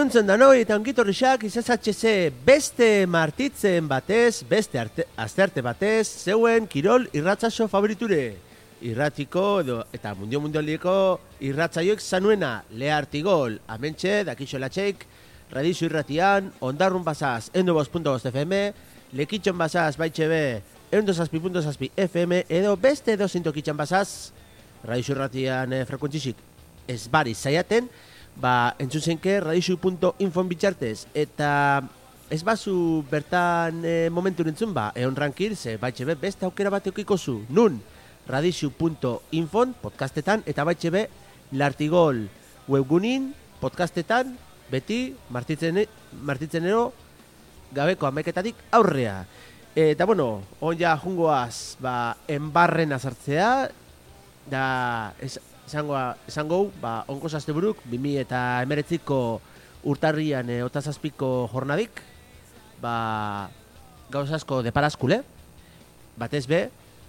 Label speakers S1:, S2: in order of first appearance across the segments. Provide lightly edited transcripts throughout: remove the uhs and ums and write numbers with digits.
S1: Iluntzen danoi eta ongitorrixak izazatxeze beste martitzen batez, beste astearte batez, zeuen kirol irratzaso favoriture. Irratiko eta mundialieko irratzaioek zanuena, Lea Artigol, amentxe, dakixo latxeik, Radizu irratian, ondarrun basaz, endoboz.boz FM, lekitxon basaz, baitxebe, endosazpi.zazpi FM, edo beste dozintokitxan basaz, Radizu irratian frekuentzisik ez bari zaiaten, entzun zenke radizu.infon bitxartez, eta ez bazu bertan momentu nintzun, egon rankir, ze baitxebe beste aukera bat eukikozu, nun, radizu.infon podcastetan, eta baitxebe Lartigol webgunin podcastetan, beti martitzenero gabeko amaiketatik aurrea. Eta bueno, on ja jungoaz, enbarren azartzea, da esango, onko zazteburuk, 2019ko urtarrian otazazpiko jornadik, gauz asko de paraskule, batez be,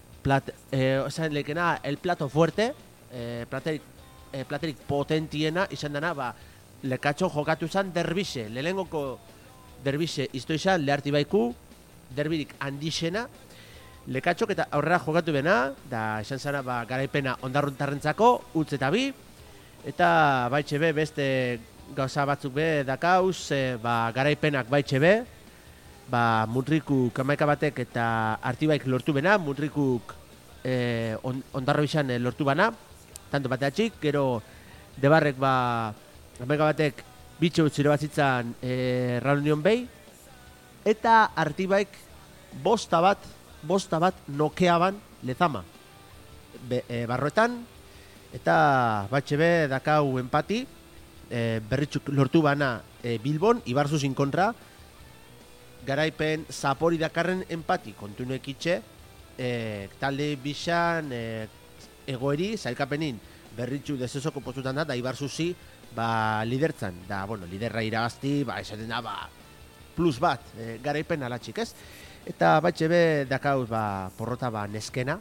S1: el plato fuerte, platerik potentiena, izan dana, lekatxo jokatu izan derbixe, lehengoko derbixe izto izan leharti baiku, derbirik handixena, lekatxok eta aurrera jokatu bena, da esan zana garaipena ondarruntarrentzako, utz eta bi, eta baitxe be, beste gauza batzuk be dakauz, garaipenak baitxe be, Mutrikuk amaika batek eta Artibaik lortu bena, Mutrikuk ondarro izan lortu bana, tanto bateatxik, gero Debarrek amaika batek bitxo utzire batzitzan Raunion Bay, eta Artibaik bosta bat nokeaban Lezama barroetan, eta batxebe dakau empati, berritxuk lortu bana Bilbon, Ibarzuzin kontra, garaipen zapori dakarren empati kontunuek itxe, talde bixan egoeri, zailkapenin berritxu desesoko postutan da Ibarzuzi lidertzan, da, liderra iragazti, esaten da, plus bat, garaipen alatxik, ez? Eta batxebe dakauz porrota neskena,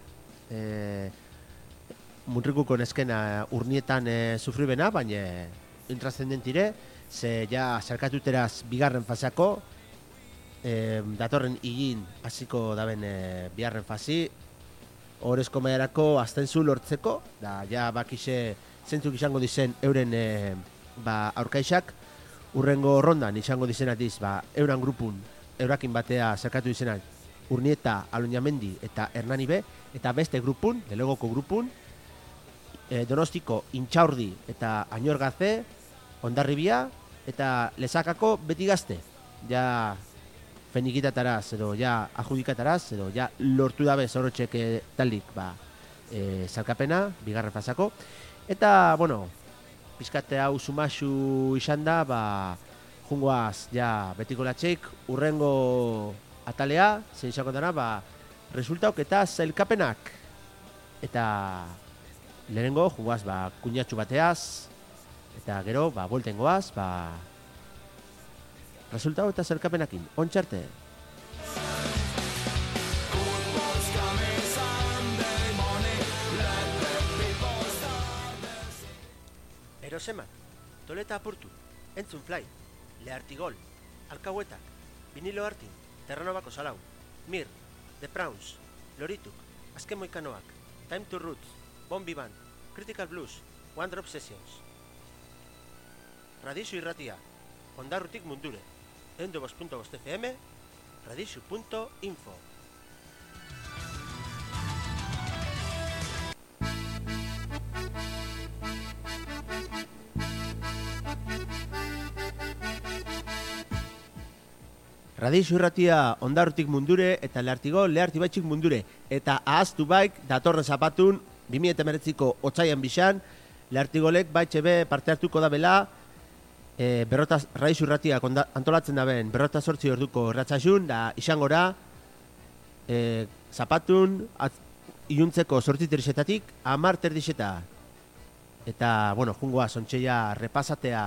S1: Mutrikuko neskena urnietan sufribena, baina intrascendentire, ze ja zerkatuteraz bigarren faseako, datorren higin hasiko daben bigarren fasi, horrezko maiarako aztenzu lortzeko, da ja bakixe zentzuk izango dizen euren aurkaixak, urrengo rondan izango dizenatiz euran grupun, eurakin batea zerkatu dizenak Urnieta, Aloñamendi eta Hernani B, eta beste grupun, delegoko grupun, Donostiko Intxaurdi eta Añorgaze, Hondarribia eta Lezakako Beti Gazte. Ja fenikitataraz edo ja ajudikataraz edo ja lortu dabe zorrotxek talik zalkapena, bigarren fasako. Eta, pizkate hau sumaxu izan da, jungoaz, ja, betiko latxeik, urrengo atalea, zein izango dana, resultauk eta zailkapenak. Eta lehenengo, jungoaz, kuñatxu bateaz, eta gero, bueltengoaz, resultau eta zailkapenakin. Ontxarte! Erosemak, Toleta Apurtu, Entzun Fly, Leartigol, Alkahuetak, Vinilo Artin, Terranobako Salau, Mir, The Prawns, Lorituk, Azken Moikanoak, Time to Roots, Bombi Band, Critical Blues, One Drop Sessions. Radizu irratia, ondarrutik mundure, endoboz.boz FM, radizu.info. Radizu irratia ondarrutik mundure eta Leartigol lehartibaitxik mundure. Eta ahaztu baik datorren zapatun 2019ko otsaian bixan Leartigolek baitxebe parte hartuko da bela Radizu irratiak antolatzen daben 48 orduko erratzaxun da izangora zapatun iluntzeko 8 terdixetatik 10 terdixeta. Eta, jungoa zontxeia repasatea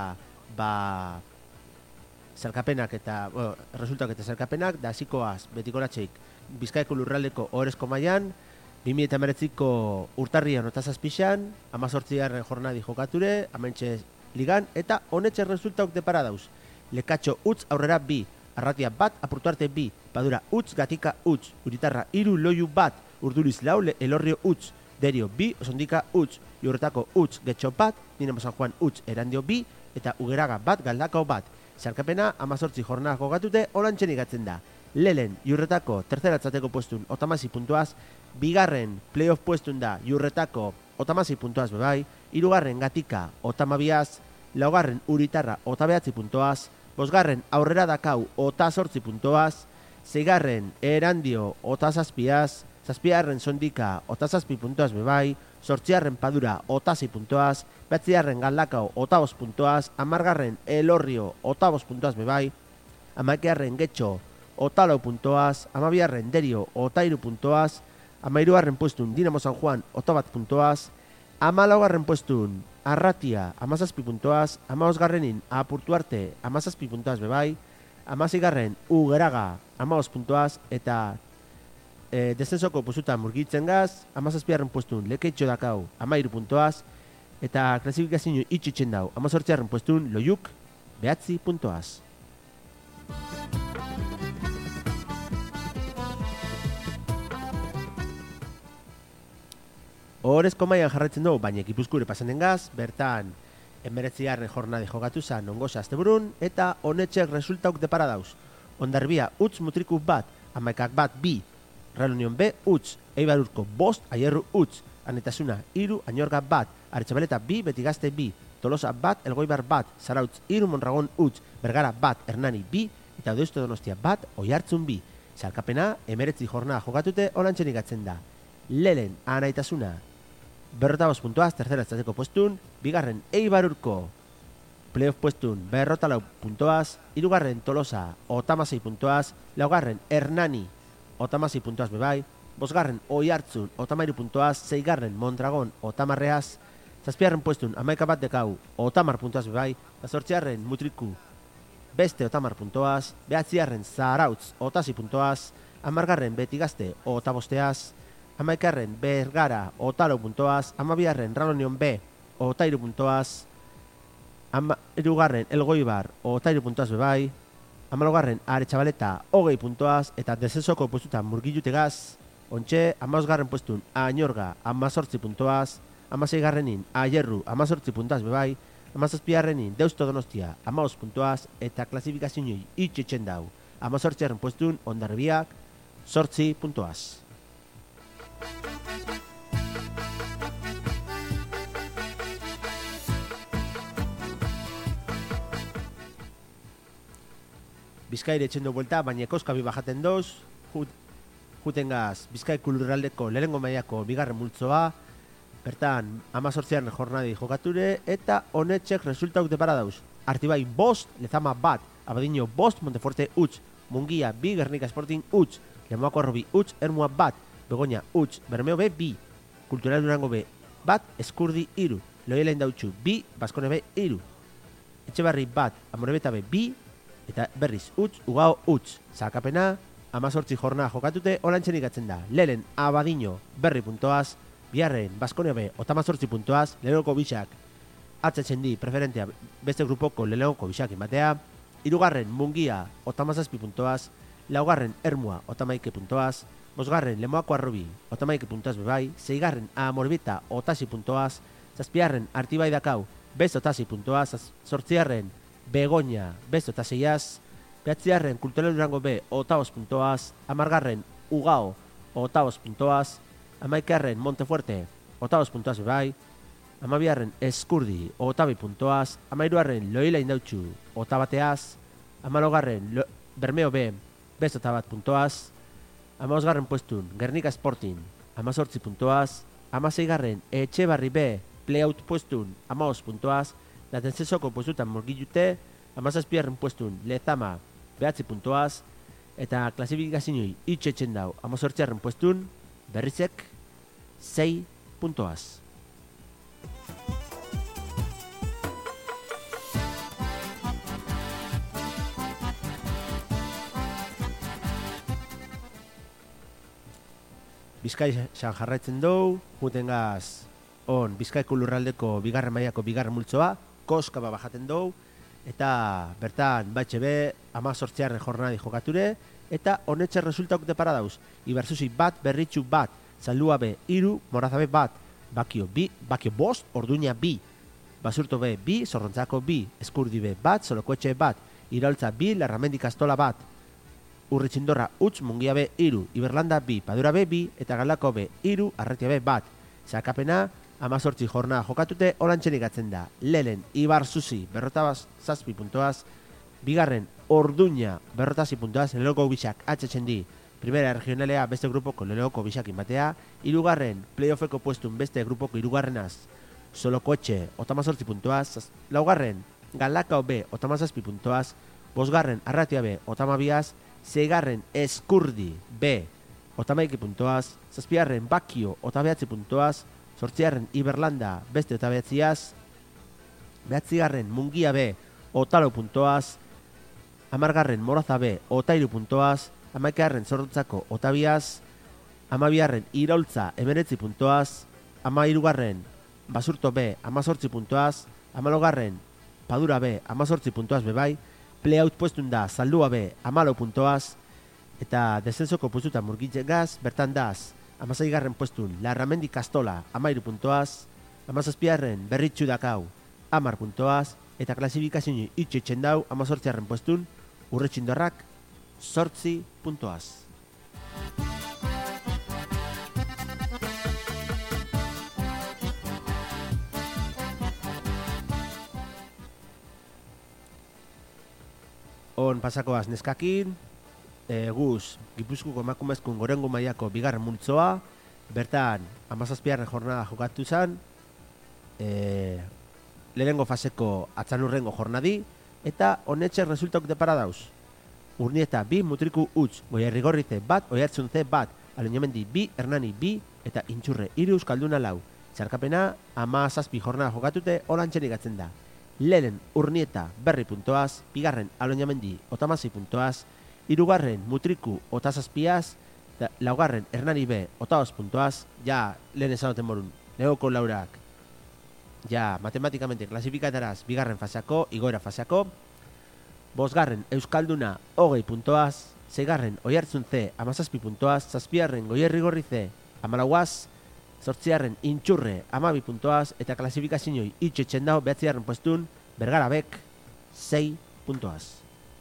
S1: zerkapenak eta, resultak eta zerkapenak, da hasikoaz betiko latxeik Bizkaiko lurraldeko ohorezko mailan, 2019ko urtarrian otazazpixan, 18. jornadi jokature, amaintxe ligan eta honetxe resultauk depara dauz. Lekatxo utz aurrera bi, Arratia bat, Apurtuarte bi, Padura utz, Gatika utz, Uritarra iru, Loiu bat, Urduriz lau, Elorrio utz, Derio bi, Osondika utz, Iurretako utz, Getxo bat, Dinamo San Juan utz, Erandio bi, eta Ugeraga bat, Galdakao bat. Zalkapena 18 jornada jogatute olantxen igatzen da. Lelen, Iurretako terceratzateko puestun otamasi puntuaz, bigarren playoff puestun da Iurretako otamasi puntuaz bebai, hirugarren Gatika otamabiaz, laugarren Uritarra otabeatzi puntuaz, bosgarren aurrera dakau otazortzi puntuaz, zeigarren Erandio otazazpiaz, zazpigarren Sondika otazazpi puntuaz bebai, sortziarren Padura otasi puntuaz, behatziarren Galdakao otabos puntuaz, amargarren Elorrio otabos puntuaz bebai, amaikearren Getxo otalau puntuaz, amabiarren Derio otairu puntuaz, amairugarren puestun Dinamo San Juan otabat puntuaz, amalaugarren puestun Arratia amazazpi puntuaz, amabosgarrenin Apurtuarte amazazpi puntuaz bebai, amazigarren Ugeraga amabos puntuaz, eta descensoko puzuta murgitzen gaz, amazazpiarren puestun Lekeitxo dakau amairu puntuaz, eta klasifikazio itxitzen dau, amazortziarren puestun Loiuk behatzi puntuaz. Horezko mailan jarraitzen dugu, baina Gipuzkoare pasan den gaz, bertan 19. jornade jokatu zan ongoza asteburun, eta honetxek resultauk depara dauz. Ondarbia utz, Mutriku bat, Amaikak bat bi, Real Union B utz, Eibarurko bost, Aierru utz, Anetasuna iru, Añorga bat, Aretxabaleta bi, Betigazte bi, Tolosa bat, Elgoibar bat, Zarautz iru, Mondragon utz, Bergara bat, Hernani bi, eta Deusto Donostia bat, Oiartzun bi. Zalkapena 19 jornada jokatute olantxen igatzen da. Lelen, Anaitasuna, berrotabos puntuaz, terceratzateko puestun, bigarren Eibarurko playoff puestun, berrotalau puntuaz, hirugarren Tolosa, otamasei puntuaz, laugarren Hernani, otamasei puntuaz bebai, bosgarren Oiartzun, otamairu puntuaz, zeigarren Mondragon, otamarreaz, zazpiarren puestun, amaika bat dekau, otamar puntuaz bebai, zortziarren Mutriku, beste otamar puntuaz, behatziarren Zarautz, otasi puntuaz, amargarren Betigazte, otabosteaz, amaikarren Bergara otalo puntoaz, amabiarren Real Union B otairu puntoaz, amahirugarren Elgoibar otairu puntoaz bebai, amalogarren Aretxabaleta hogei puntoaz, eta desensoko puestutan murgilutegaz, ontxe amazgarren puestun Añorga amazortzi puntoaz, amaseigarrenin Aierru amazortzi puntoaz bebai, amazazpiarrenin Deusto Donostia amaos puntoaz, eta klasifikazioa itxetzen dau, amazortziarren puestun Hondarribiak sortzi puntoaz. Bizkaire etxendo buelta, baina ekoskabi bajaten doz, jutengaz Bizkai kulurraldeko lehengo mailako bigarren multzoa, bertan 18. jornadi jokature, eta honetxek resultauk depara dauz. Artibai bost, Lezama bat, Abadiño bost, Monteforte utz, Mungia bi, Gernika Sporting utz, Lemoako Arrobi utz, Ermua bat, Begoña utz, Bermeo B bi, Kultural Durango B bat, Eskurdi iru, Loiola Indautxu bi, Baskone B iru, Etxebarri bat, Amorebeta B bi, eta berriz utz, Ugao utz. Zalkapena 18 jornada jokatute olantxen ikatzen da. Lelen Abadiño berri puntoaz, biharren Baskone B otamazortzi puntoaz, lehenoko bixak atzatzen di preferentea beste grupoko lehenoko bixakin batea, hirugarren Mungia otamazazpi puntoaz, laugarren Ermua otamaike puntoaz, bosgarren Lemoako Arrobi otamaike puntoaz bebai, zeigarren Amorbita otasi puntoaz, zazpiarren Artibai dakau bez otasi puntoaz, zortziarren Begoña bez otaseiaz, behatziarren Kultural Durango B otabos puntoaz, amargarren Ugao otabos puntoaz, amaikarren Montefuerte otabos puntoaz bebai, amabiarren Eskurdi otabi puntoaz, amairuarren Loiola Indautxu otabateaz, amalogarren Bermeo B bez otabat puntoaz, amabosgarren puestun Gernika Sporting amazortzi puntoaz, amaseigarren Etxebarri B playout puestun amabos puntoaz, latenzesoko puestutan murgilute, amazazpiarren puestun Lezama behatzi puntoaz, eta klasifikazioi itxetzen dau amazortziarren puestun Berrizek 6 puntoaz. Bizkai jarraitzen dugu, jutengaz on Bizkaiko lurraldeko bigarren mailako bigarren multzoa, koska bajaten dugu, eta bertan batxe be, 18. jornadi jokature, eta honetxe resultauk depara dauz. Iberzuzi bat, berritxu bat, Zaldua be, 3, Morazabe bat, Bakio bost, Orduña bi, Basurto be, 2, Zorrontzako 2, Eskurdi be bat, Solokoetxe bat, Iraultza 2, Larramendi Kastola bat, Urritxindorra utz, Mungia be 3, Iberlanda 2, Padura be 2, eta Galdako be 3, Arratia be bat. Zakapena, 18 jornada jokatute orantxenik atzen da. Lehen, Ibarzuzi, berrotaz zazpi puntoaz, bigarren, Orduña, berrotazi puntoaz, leloko bisak atxetxen di, primera regionalea beste grupoko leloko bisakin batea, irugarren, playoffeko puestun beste grupoko irugarrenaz, Solokoetxe, 18 puntoaz, laugarren, Galdakao be, 18 puntoaz, bosgarren, Arratia be, 22, seigarren, Eskurdi be, 21 puntoaz, zazpigarren, Bakio, 29 puntoaz, zortzigarren, Iberlanda beste 29az, behatzigarren, Mungia be, 24 puntoaz, amargarren, Moraza be, 23 puntoaz, amaikagarren, Zorrontzako 22az, amabigarren, Iraultza 19 puntoaz, amairugarren, Basurto be, 18 puntoaz, amalogarren, Padura be, 18 puntoaz bebai, playout puestun da, Zaldua be, 14 puntoaz, eta descensoko puestuta murgitzen gaz, bertan daz, 16. puestun, Larramendi Kastola, 13 puntoaz, 17. Berritxu dakau, 10 puntoaz, eta klasifikazio itxetxen dau, 18. puestun, Urretxindorrak, 8 puntoaz. On pasakoaz neskakin, guz, Gipuzkoako emakumezkun gorengo mailako bigarren multzoa, bertan 17. jornada jokatu zen, lehenengo faseko atzanurrengo jornadi, eta honetxe resultauk depara dauz. Urnieta 2, Mutriku utz, Goierrigorrize bat, Oiartzuntze bat, Aloñamendi 2, Hernani 2, eta Intxurre 3, Euskalduna 4. Txarkapena 17 jornada jokatute holantxerik atzen da. Lehen Urnieta berri puntoaz, bigarren Aloñamendi 26 puntoaz, hirugarren Mutriku 27az, laugarren Hernani B 25 puntoaz, ja lehen ezagoten morun, negoko laurak, ja matematikamente klasifikataraz bigarren faseako, igoera faseako, bosgarren Euskalduna 20 puntoaz, seigarren Oiartzuntze 17 puntoaz, zazpigarren Goierrigorrize 14az, zortzigarren Intxurre 12 puntoaz, eta klasifikazioi itxetxen dau 9. puestun, Bergarabek 6 puntoaz.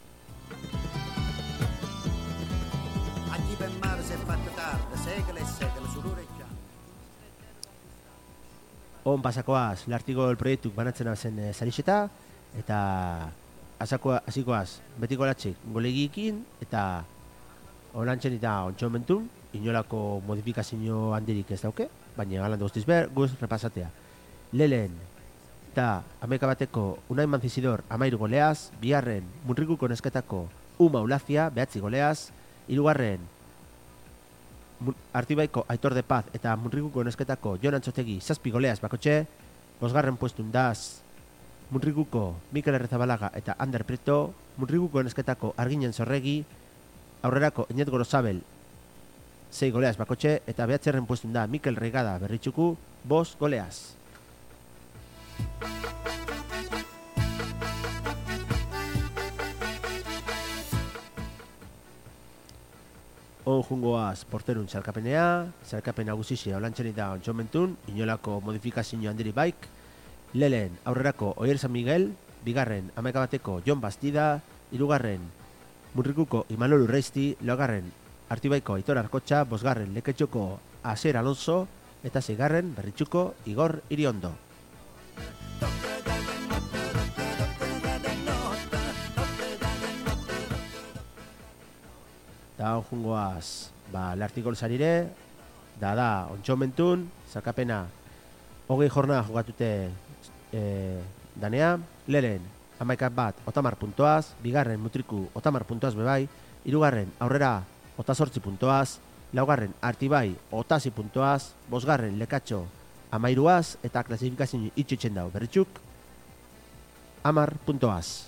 S1: On pasakoaz, lartigol proiektuk banatzen zen zarixeta, eta hasikoaz betiko latxik golegiikin, eta olantxen eta ontsomentun, inolako modifikazio handirik ez dauke, baina galan guztiz guz repasatea. Lehen, eta 11 bateko Unai Manzizidor 13 goleaz, bigarren Munrikuko nesketako Uma Ulazia 9 goleaz, hirugarren Artibaiko Aitor de Paz eta Munrikuko nesketako Jon Antxotegi 7 goleaz bakotxe, bosgarren puestun daz Munrikuko Mikel Errezabalaga eta Ander Prieto, Munrikuko nesketako Arginen Zorregi, aurrerako Iñet Gorosabel 6 goleaz bakotxe, eta 9. puestun da Mikel Reigada Berritxuku 5 goleaz. On jungoaz porterun zalkapenea, zalkapen nagusixe olantxenik da ontsomentun, inolako modifikazio handiri baik, lehen aurrerako Oier San Miguel, bigarren 11 bateko Jon Bastida, hirugarren Munrikuko Imanol Urreisti, laugarren Artibaiko Aitor Arkotxa, bosgarren Leketxoko Asier Alonso, eta seigarren Berritxuko Igor Iriondo. Da jungoaz, lartikol zarire, da ontsomentun, zakapena 20 jornada jogatute danea, lehen 11 bat 30 puntoaz, bigarren Mutriku 30 puntoaz bebai, hirugarren aurrera 28 puntoaz, laugarren Artibai 26 puntoaz, bosgarren Lekatxo 13az, eta klasifikazio itxetxen dau Berritxuk 10 puntoaz.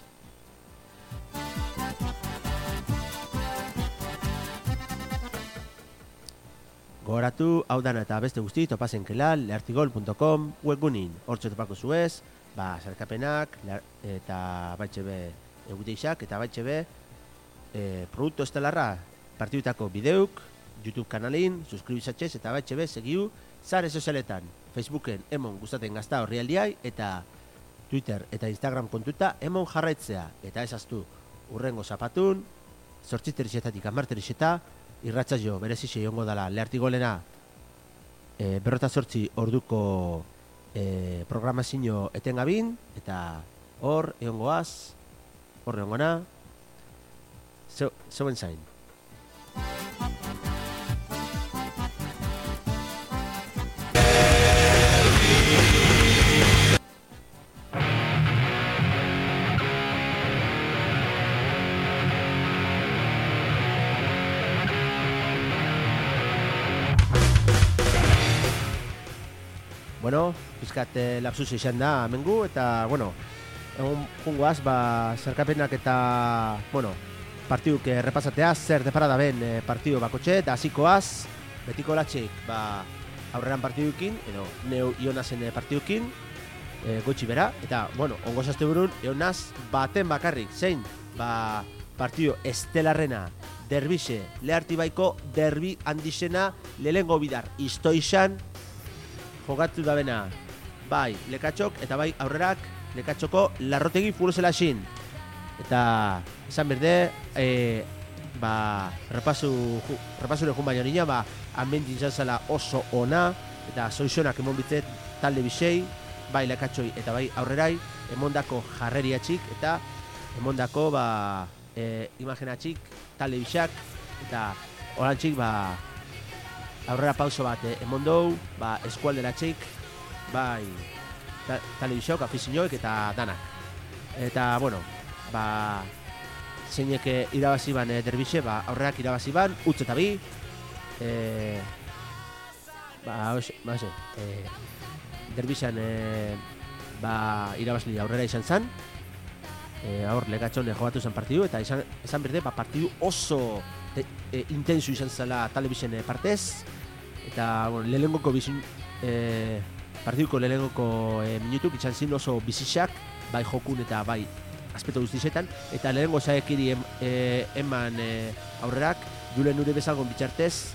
S1: Gogoratu, hau dana eta beste guzti topazen kelal, leartigol.com, webgunin, hortxe topako zuez, zerkapenak, eta baitxe be eguteixak, eta baitxe be produktu estelarra partidutako bideuk, YouTube kanalin, suskribizatxez, eta baitxe be segiu zare sozialetan, Facebooken emon gustaten gazta horrialdiai, eta Twitter eta Instagram kontuta emon jarraitzea, eta ezaztu urrengo zapatun, zortziterixetatik amarterixeta, irratza jo, berezixe jongo dala, lehartigolena, berrota zortzi orduko programazio etengabin, eta hor, egongoaz, hor egongona, zeuen zain. Bueno, pizkat lapsus izan da amengu, eta, bueno, egun jungoaz, zerkapenak eta, bueno, partiduk repasatea, zer deparada ben partidu bakotxe, eta hasikoaz, betiko latxeik, aurreran partidukin, edo neu ionazen partidukin, gotxi bera, eta, bueno, ongo zazte burun, ionaz baten bakarrik, zein, partidu estelarrena, derbixe, lehartibaiko derbi handixena, lehengo bidar, istoizan, jogatu da bena, bai lekatxok eta bai aurrerak lekatxoko larrotegi furuzela xin. Eta esan berde, repasure jun baino nina, amendin izan zela oso ona, eta soizonak emon bitzet talde bisei, bai lekatxoi eta bai aurrerai, emondako jarreriatxik, eta emondako imaginatxik talde bisak, eta orantxik aurrera pauso bat emondou, eskualdera txik, bai telebizioak, afizioak eta danak. Eta, bueno, zeinek irabazi ban derbixe, aurrerak irabazi ban, utz eta bi, derbixan irabazli aurrera izan zan, aur legatxon jogatu zen partidu, eta esan berde, partidu oso intensu izan zela telebizien partez, eta bueno, lehenengoko partiduko lehenengoko minutuk izan zin oso bizixak, bai jokun eta bai aspeto guztizetan, eta lehenengo zaekiri eman aurrerak, Julen Ure bezalgon bitxartez,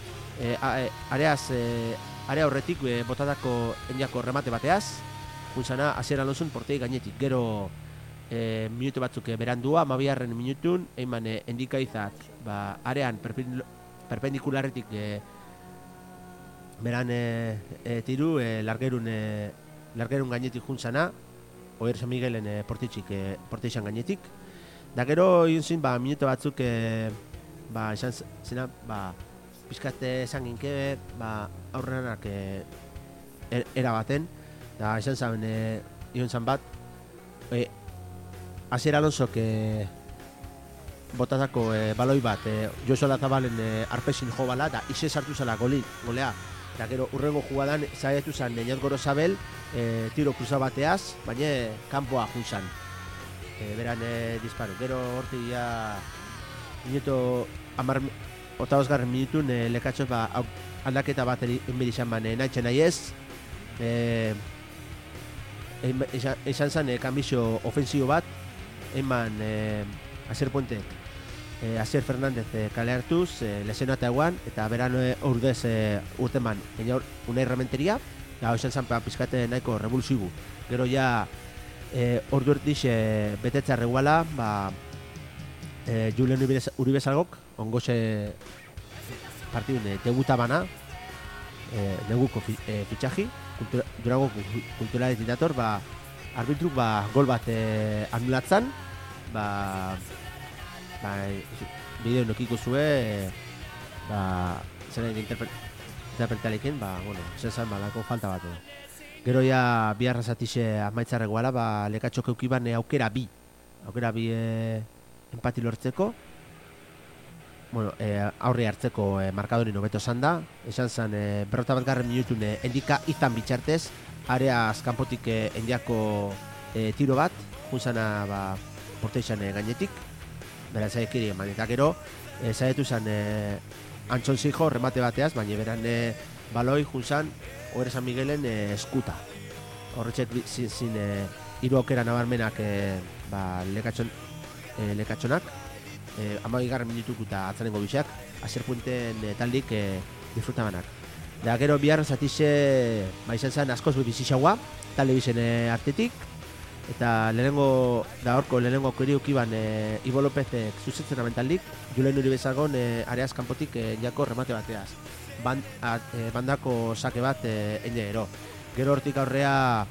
S1: area horretik botatako endiako remate bateaz, juntzana, hasieran lozun portei gainetik, gero minutu batzuk berandua, 12. minutun, eiman endikaizat, arean perpendikularretik beran tiru, largerun gainetik juntzana, Oer San Miguelen porteixan gainetik. Da gero, iunzin, minutu batzuk, izan zena, pizkate esan ginke, aurrenak erabaten, da izan zaben, iunzan bat, Asier Alonsok botatako baloi bat Josu Lazabalen arpexin jo bala, da ize sartu zela golea. Da gero urrengo jugadan zaitu zan Neñat Gorosabel tiro cruza bateaz, baina kanpoa junzan. Beran disparo. Gero horti ja minuto 8. minutun lekatxoz aldaketa bat enbedizan nahitzen nahi ez. Izan zan kanbizio ofensio bat, eman Asier Puente, Asier Fernández kale hartuz, lezeno eta eguan, eta beran urdez urteman unai rementeria, eta izan zan pizkate nahiko revoluzigu. Gero ja ordu erdiz betetza reguala, Julen Uribe Zalgok, ongoze partidun debuta bana, neguko fitxaji, Durango kulturalez ditator, arbitruk gol bat anulatzen, bideo nokiko zue, zeren interpretalekin, zen zan lako falta bat. Gero ja biharra zatixe amaitzarregoala, lekatxok eukiban aukera bi empati lortzeko, aurre hartzeko markadorin hobeto zan da, esan zen berrota bat minutun endika izan bitxartez, areaz kanpotik endiako tiro bat, junzana porteixan gainetik, bera zaekiri eman, eta gero zaetu zen Antxon Zijo remate bateaz, baina beran baloi junzan Oer San Miguelen eskuta. horretxek zin hiru aukera nabarmenak lekatxonak, 12. minutuko eta atzarengo biseak, Aser Puenten taldik disfrutabanak. Da gero bihar zatixe izan zen askoz bizixaua, talde bizen artetik, eta horko lehenengo aukeri ukiban Ibo Lopezek zuzentzen abentaldik, Julen Uribezagon areaz kanpotik jako remate bateaz. Bandako sake bat ene ero. Gero hortik aurrea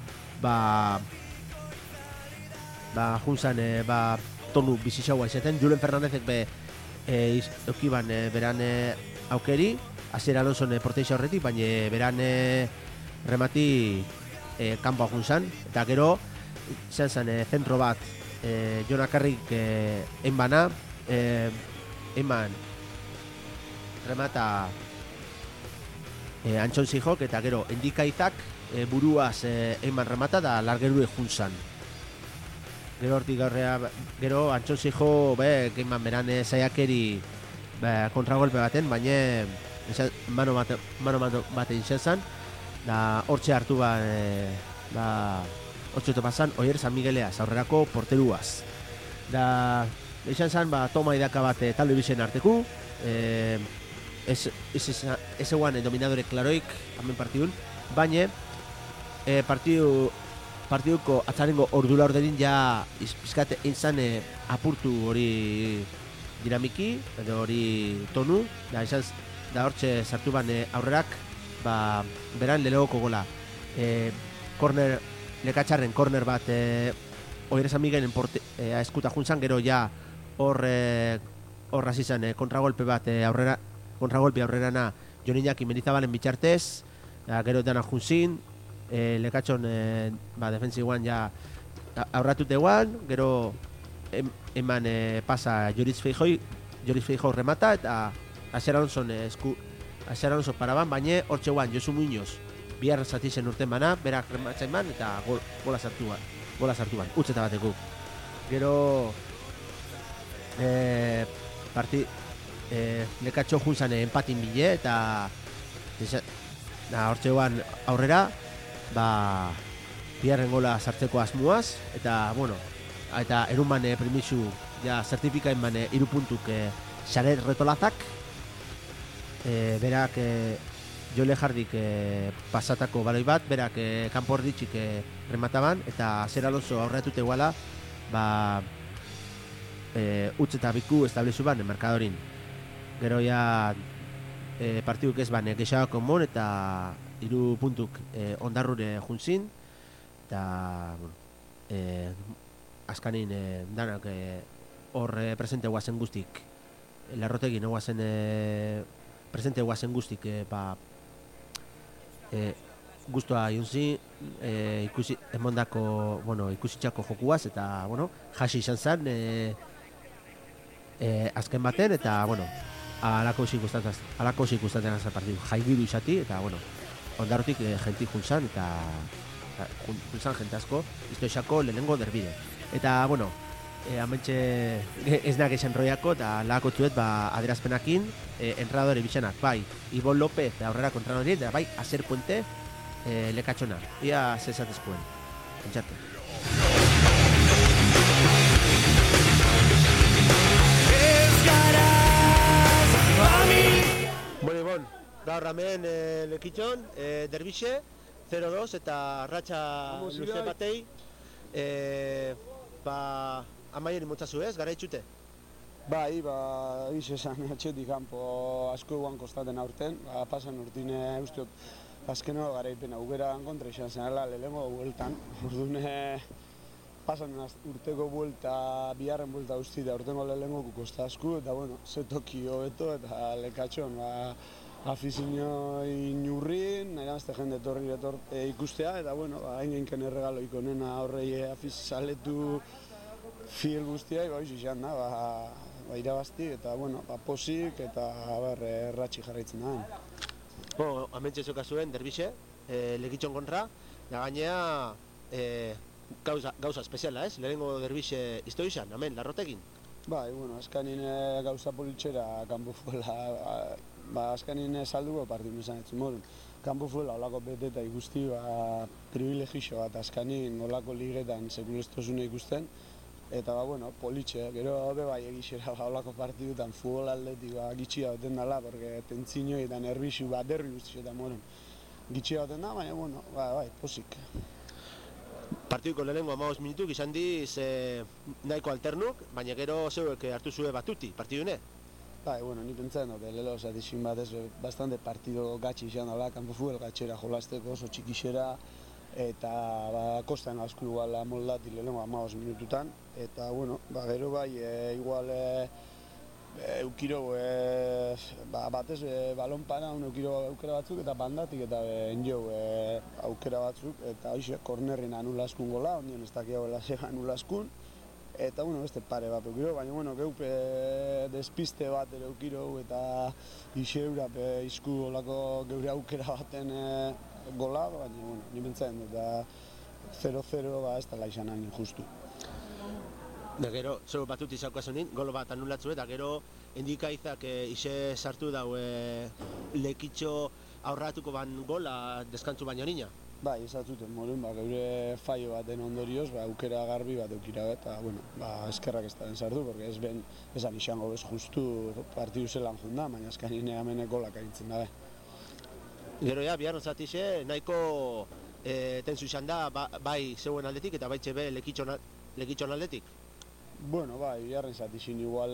S1: junzan tonu bizixaua izaten, Julen Fernandezek eukiban beran aukeri, Asier Alonson porteixa horretik, baina beran remati kanpoa junzan, eta gero izan zen zentro bat Jon Akarrik einbana, einban remata Antxon Zijok, eta gero endikaizak buruaz einban remata da largerue junzan. Gero hortik gero Antxon Zijo einban beran zaiakeri kontragolpe baten, baina mano batein izan, da hortxe hartu hortxe topazan Oier San Migueleaz, aurrerako porteruaz. Da, izan zen, toma idaka bat talde bizen arteku, ez eguan dominadore klaroik, hamen partidun, baina partiduko atzarengo ordula orderin ja izkate izan apurtu hori dinamiki, edo hori tonu, da izan da hortxe sartu ban aurrerak, beran lelegoko gola. Lekatxarren korner bat Oier San Miguelen eskuta juntzan, gero ja horraz izan kontragolpe bat kontragolpe aurrerana Jon Iñaki Mendizabalen bitxartez, gero dana juntzin, lekatxon defensiguan ja aurratute guan, gero eman pasa Joris Feijó remata, eta Asier Alonso paraban, baina hortxe guan Josu Muñoz bihar zatizen urten bana, berak rematzen ban, eta gola sartu ban, utzeta bateku. Gero lekatxo junzan empatin bile, eta hortxe guan aurrera, biharren gola sartzeko asmuaz, eta, eta erunban primizu, ja, zertifikain ban 3 puntuk Xaret Retolazak, berak Jole Jardik pasatako baloi bat, berak kanpo erditxik remataban, eta Asier Alonso aurreatute guala, utz eta biku establezu ban Merkadorin. Gero ja partiduk ez ban gexagako mon, eta 3 puntuk ondarrure juntzin, eta azkanin danak hor presente guazen guztik, Larrotegin guazen presente guazen guztik guztua jonzi, ikusi emondako, ikusitxako jokuaz, eta, jasi izan zen azken baten, eta, alako ikustatzen azal partidu, jaigiru izati, eta, ondarrotik jenti juntzan, eta juntzan jente asko, iztoixako lehenengo derbide. Eta, amentxe ez nahi esan roiako, eta lagako txuet, adierazpenakin, entrenadore bitxanak, bai, Ibon López aurrera kontranori, eta bai, Aser Puente lekatxona. Ia zezatezkoen. Entxarte. Bon, gaur ramen lekitxon, derbixe, 0-2, eta ratxa luze batei, amaien imotzazu ez, gara itxute?
S2: Bai, iso esan, atxetik kanpo asko eguan kostaten aurten, pasan urtine usteot, azkeno garaipena ugeran kontra izan zenala lehengo bueltan, orduan pasan urteko buelta, biharren buelta guzti da urtengo lehengo kosta asko, eta ze toki hobeto eta lekatxon, afizio inurrin, nahi damazte jende torri ikustea, eta hain genken erregaloik onena horrei afizaletu fiel guztiak, izan da, irabazti, eta posik, eta erratxik jarraitzen da.
S1: Amentxe zoka zuen, derbixe, lekitxon kontra, da gainea gauza espeziala ez, lehenengo derbixe izto izan, amen, Larrotegin?
S2: Bai, azkanin gauza politxera kanpo fuela, azkanin salduko partidu izan etzun morun. kanpo fuela olako beteta ikusti, privilegio bat azkanin olako ligetan sekulestosuna ikusten, eta bueno, politxe, gero bai egixera olako partidutan futbol aldetik gitxia baten dela, porque tentzino eta nervixu derbi guztietan moren. Gitxia baten da, baina bueno, bai, posik.
S1: Partiduko lehenengo 15 minutuk izan diz nahiko alternuk, baina gero zeuek hartu zue batuti, partidune?
S2: Bai, bueno, ni pentsatzen dut, lelo zatixin bat ez, bastante partido gatxi izan dela, kanpo futbol gatxera jolasteko, oso txikixera, eta kostan asko igual moldati lehenengo 15 minututan, eta bueno, gero bai, igual eukiro, batez balon para, eukiro aukera batzuk, eta bandatik eta enjau aukera batzuk, eta hoxe, kornerrin anulaskun gola, ondion ez dakiagoela zega anulaskun, eta bueno, beste pare bat eukiro, baina bueno, geupe despiste bat ere eukiro, eta ixe eurap izku olako geure aukera baten gola, baina bueno, ni pentsatzen dut, 0-0 ez dela izan hain justu.
S1: Da gero, zeu batut izauko azunin, golo bat anulatzu eta gero indikaizak ise sartu dau lekitxo aurratuko ban gola deskantzu baino nina.
S2: Bai, esatzuten morun, geure faio baten ondorioz, aukera garbi bat eukira eta, bueno, eskerrak ez da den sartu, porque ez ben, esan izango bez justu partidu zelan junda, baina azkanin egamenek golak agintzen dabe.
S1: Gero ja, bihar zatixe, nahiko tenzu izan da, bai zeuen aldetik eta baitxe be lekitxon aldetik.
S2: Bueno, bai, biharren zatixin igual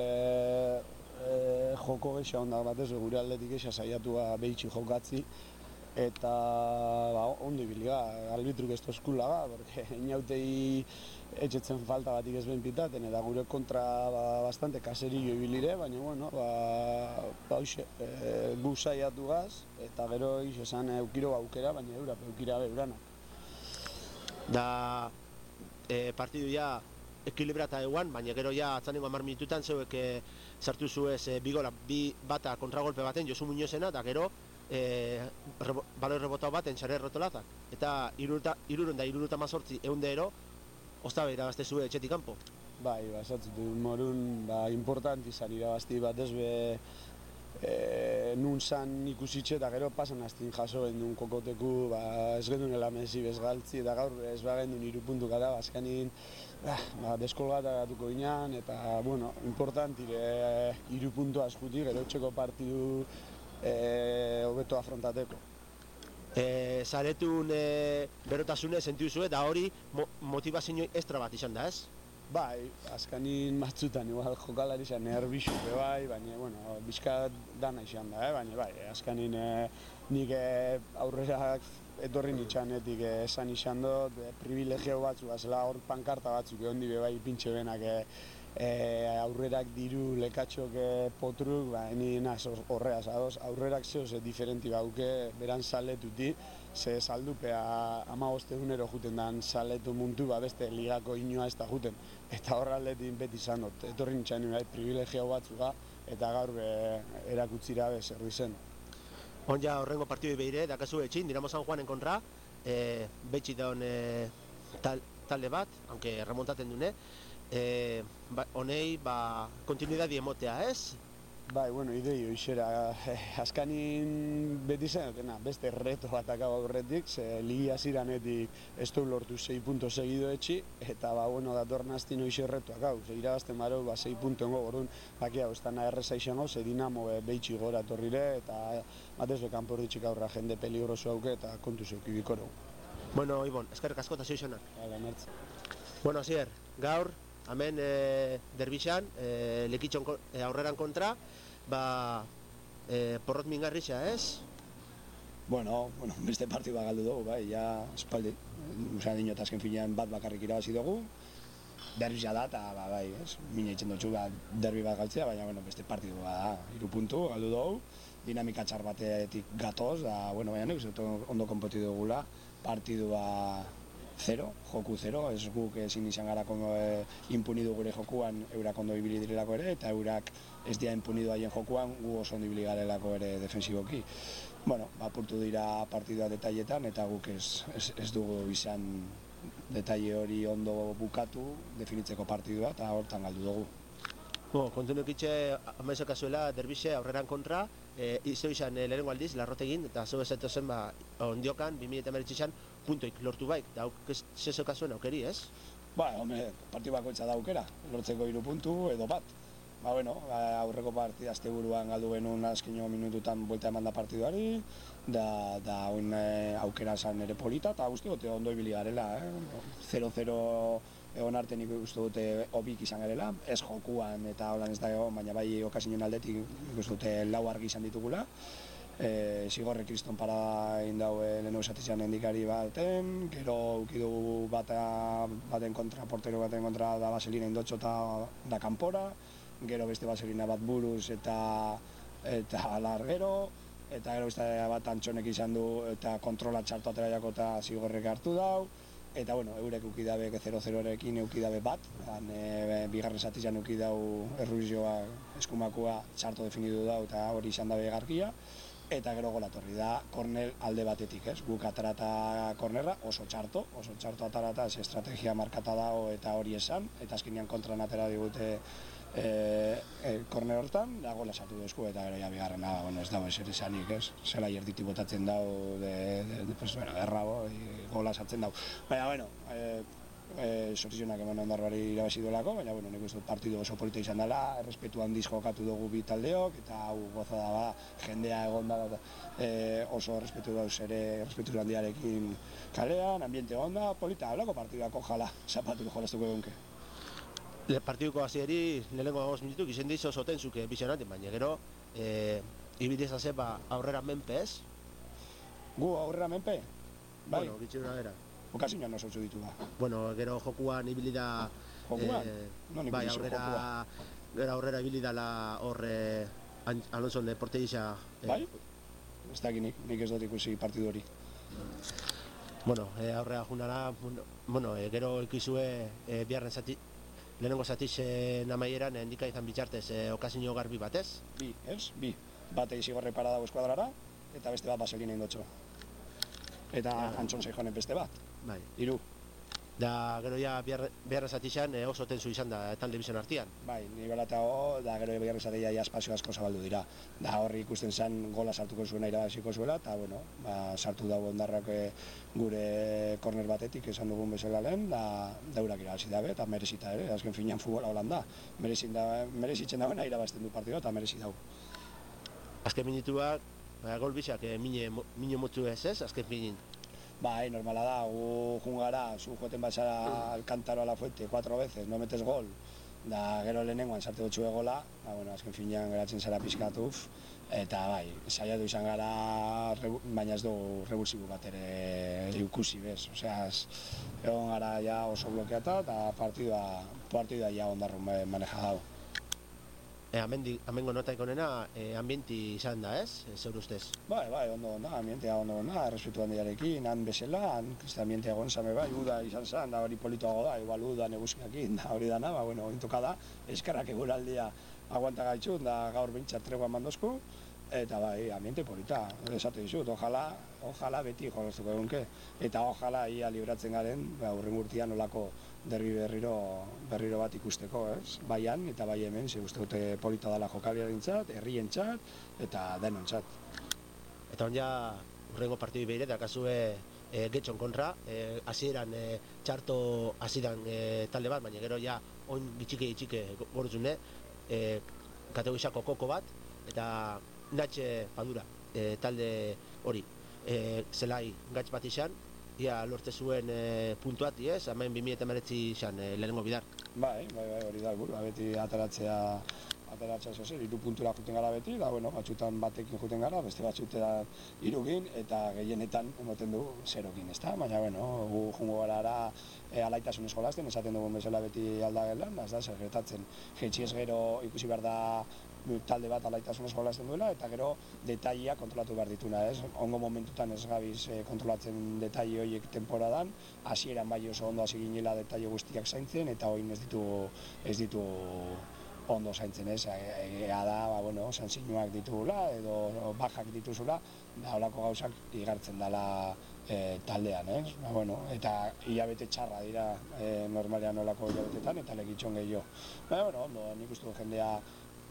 S2: joko geixa ondak batez, gure aldetik geixa saiatua behitxi jokatzi, eta ondo ibiliga, albitruk ez tozkulaga, porque inautei etxetzen falta batik ez ben pitaten, eta gure kontra bastante kaserillo ibilire, baina bueno, hoxe, gu saiatu gaz, eta gero esan eukiro aukera, baina eukira beuranak.
S1: Da partidu ja ekilibrata eguan, baina gero ja atzanengo 10 minututan zeuek sartu zuez bigola, bata kontragolpe baten Josu Muñozena, eta gero baloi rebotau baten Xarer Rotolazak. Eta 378 eundero, oztabe irabazte zue etxetik kanpo.
S2: Bai, esatzut morun, importanti izan irabazti batez nun zan ikusitxe eta gero pasan hastin jaso gendun kokoteku, ez gendunela Messi bezgaltzi eta gaur ez bagendun 3 puntu gara, azkanin deskolgata gatuko ginean, eta bueno, importantire 3 puntu askuti, gero txeko partidu hobeto afrontateko.
S1: Zaretun berotasune sentiu zuen, da hori motivazio extra bat izan da, ez?
S2: Bai, azkanin batzutan igual jokalari izan nerbixu bai, baina, bueno, bizka dana izan da, baina bai, azkanin nik aurrera etorri nitxanetik esan izan dut, privilegio batzuk, azela hor pankarta batzuk egon dibe bai pintxe benak aurrerak diru lekatxok potruk, ni naz horreaz adoz, aurrerak zehoz diferenti bauke beran saletuti, ze saldupea 15 egunero juten dan saletu muntu, beste ligako inoa ez da juten, eta horra aldetik beti izan dut, etorri nitxan privilegio batzuka, eta gaur erakutzira zerri zen.
S1: Onja horrengo partidu behire, dakazu etxin, Dinamo San Juanen kontra, betxi daun talde bat, aunque remontaten dune, honei kontinuidadi emotea, ez?
S2: Bai, bueno, idei hoxera, azkanin beti zen dutena, beste reto bat akaba horretik, ze ligi aziranetik ez du lortu 6 punto segido etxi, eta bueno, datorren aztin hoxe retuak hau, ze irabazten baro 6 punto engo, orduan, hau ez da erreza izango, ze Dinamo behitxi gora torrire, eta batez bekan ditxik aurra jende peligroso hauke, eta kontu zeuki bikoro.
S1: Bueno, Ibon, eskerrik asko eta zioizonak.
S2: Hala, mertz.
S1: Bueno, Asier, gaur, hemen derbixan, lekitxon aurreran kontra, porrot mingarritxa, ez?
S3: Bueno, beste partidua galdu dugu, bai, ja espaldi. Usan dinot azken finean bat bakarrik irabazi dugu, derbixia da, eta bai, ez? Mina itzen dutxu, derbi bat galtzea, baina, beste partidua da, 3 puntu galdu dugu, dinamika txar batetik gatoz, da, baina nik ondo konpotidu dugula, partidua 0, joku 0, ez guk ezin izan gara impunidu gure jokuan eurak ondo ibili direlako ere, eta eurak ez dira impunidu haien jokuan gu oso ondo ibili garelako ere defensiboki. Bueno, apurtu dira partidua detailetan, eta guk ez dugu izan detaile hori ondo bukatu, definitzeko partidua, eta hortan galdu dugu.
S1: Kontu nekitxe, amaizok azuela, derbixe aurreran kontra, Izo izan lehenengo aldiz, larrotegin, eta zo esato zen, ondiokan, 2019 puntoik lortu baik, da auk zezoka zuen aukeri, ez?
S3: Hombre, partiu bakoitza da aukera, lortzeko 3 puntu edo bat. Aurreko partida asteburuan galdu genuen azkeneko minututan buelta eman da partiduari, da oin aukera zan ere polita, eta uste dute ondo ibili garela, 0-0 egon arte nik uste dute obik izan garela, ez jokuan eta holan ez da egon, baina bai okasioen aldetik nik uste dute 4 argi izan ditugula. Zigorre kriston para indau lehenu esatizan endikari baten, gero ukidu baten kontra, portero baten kontra da baselina indotxo eta da kanpora, gero beste baselina bat buruz eta largero, eta gero beste bat antxonek izan du eta kontrola txartu ateraiako eta zigorrek hartu dau, eta eurek ukidabek 0-0-ekin eukidabe bat, bigarren zatizan ukidau erruzioa eskumakua txarto definidu dau eta hori izan dabe garkia, eta gero golatorri da kornel alde batetik, ez? Guk atarata kornerra oso txarto atarata, ez estrategia markata dago eta hori esan, eta azkenean kontran atera digute korner hortan, da gola sartu duzku, eta gero ja bigarrena, ez dago eser esanik, ez? Zela jerditi botatzen dau, errabo, gola sartzen dau. Baina, sorizionak eman ondarbari irabazi duelako, baina nik uste partidu oso polita izan dela, errespetu handiz jokatu dugu bi taldeok, eta hau goza da jendea egon da oso errespetu dauz ere, errespetu handiarekin kalean, ambiente egon da, polita, holako partiduako jala, zapatu jolaztuko egunke.
S1: Partiduko hasieri lehenengo 5 minutuk izen dizo zoten zuke bizionaten, baina gero ibilizan ze aurrera menpe, ez?
S3: Gu aurrera menpe? Bai.
S1: Gitxura era.
S3: Okazioan oso ditu da.
S1: Gero jokuan ibili da...
S3: Jokuan?
S1: Bai, aurrera ibili dala horre Alonso Deporte gisa...
S3: Bai? Ez dakinik, nik ez dut ikusi partidu hori.
S1: Aurrera junara, gero ikizue biharren zati... Lehenengo zatiz namaieran endika izan bitxartez okazio garbi batez?
S3: Bi, ez? Bi. Bate izigorre parada eskuadrara, eta beste bat baselina indotxo. Eta Antxon Seijonen beste bat.
S1: Bai.
S3: 3.
S1: Da gero ja biharren zatizan oso tenzu izan da talde bizon artean.
S3: Bai, nivelatago, da gero biharren zatia ja espazio asko zabaldu dira. Da horri ikusten zen gola sartuko zuena irabaziko zuela, eta sartu dago ondarrak gure korner batetik esan dugun bezala lehen, da urak irabazi dabe, eta merezita ere, azken finean futbola holan da. Merezitzen dagoena irabazten du partidua, eta merezi dago.
S1: Azken minutuak, gol bizak mine motzu ez, azken finin.
S3: Bai, normala da, gu jungara, zu joten basara Alcántaro a la Fuente 4 veces, no metes gol, da gero lehenengoan sarte dutxue gola, azken finean geratzen zara pizkatuz, eta bai, saiatu izan gara, baina ez dugu revulsibu bat ere ikusi, bez, egon gara ja oso blokeata, eta partidua ja ondarrun maneja dago.
S1: Amengo notaik onena, ambienti izan da, ez? Zeur ustez?
S3: Bai, ondo da, ambientea ondo da, errespetu handiarekin, han bezala, ambientea egon zame bai, uda izan zen, da hori politoago da, igual uda neguskiakin, da hori dana, ointoka da, eskarrak eguraldia aguanta gaitxut, da gaur bintzat treguan mandozku, eta bai, ambiente polita, esate dizut, ojala beti jolaztuko egunke, eta ojala ia libratzen garen, hurren urtean olako derbi berriro bat ikusteko, ez? Baian eta bai hemen, ze uste dute polita dela jokaliarentzat, herrientzat eta denontzat.
S1: Eta ja hurrengo partidu behire, da kasue getxon kontra, hasieran txarto hasidan talde bat, baina gero ja oin gitxike gorutzune, kategorizako koko bat, eta natxe padura talde hori, zelai gatz bat izan, ia lorte zuen puntuati, ez? Hemen 2019 izan lehenengo bidar.
S3: Bai, hori da, beti ateratzea zozer, 3 puntura juten gara beti, da, batxutan batekin juten gara, beste batxutean 3-kin, eta gehienetan emoten du 0-kin, ez da? Baina, gu jungo gara alaitasun eskolazten, esaten dugun bezala beti aldagelan, ez da, zer gertatzen, jetxiez gero ikusi behar da talde bat alaitasun eskolazten duela, eta gero detailea kontrolatu behar dituna, ez? Ongo momentutan ez gabiz kontrolatzen detaile horiek temporadan, hasieran bai oso ondo hasi ginela detaile guztiak zaintzen, eta oin ez ditu ondo zaintzen, ez? Ega da, sanzinuak ditugula, edo bajak dituzula, da holako gauzak igartzen dela taldean, ez? Eta hilabete txarra dira normalean olako hilabetetan, eta legitxon gehiago. Ondo, nik uste du jendea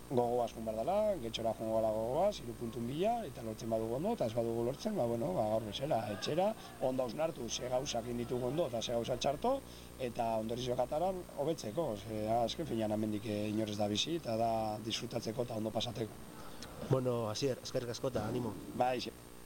S3: gogo askun behar dela, getxora jongo gala gogoaz, 3 puntun bila, eta lortzen badugu ondo, eta ez badugu lortzen, gaur bezala, etxera, ondo hausnartu, ze gauzak inditugu ondo, eta ze gauza txarto, eta ondorizo kataran hobetzeko, azken finean amendik inorez da bizi, eta da disfrutatzeko eta ondo pasateko.
S1: Bueno, Asier, eskerrik asko eta animo.
S3: Bai,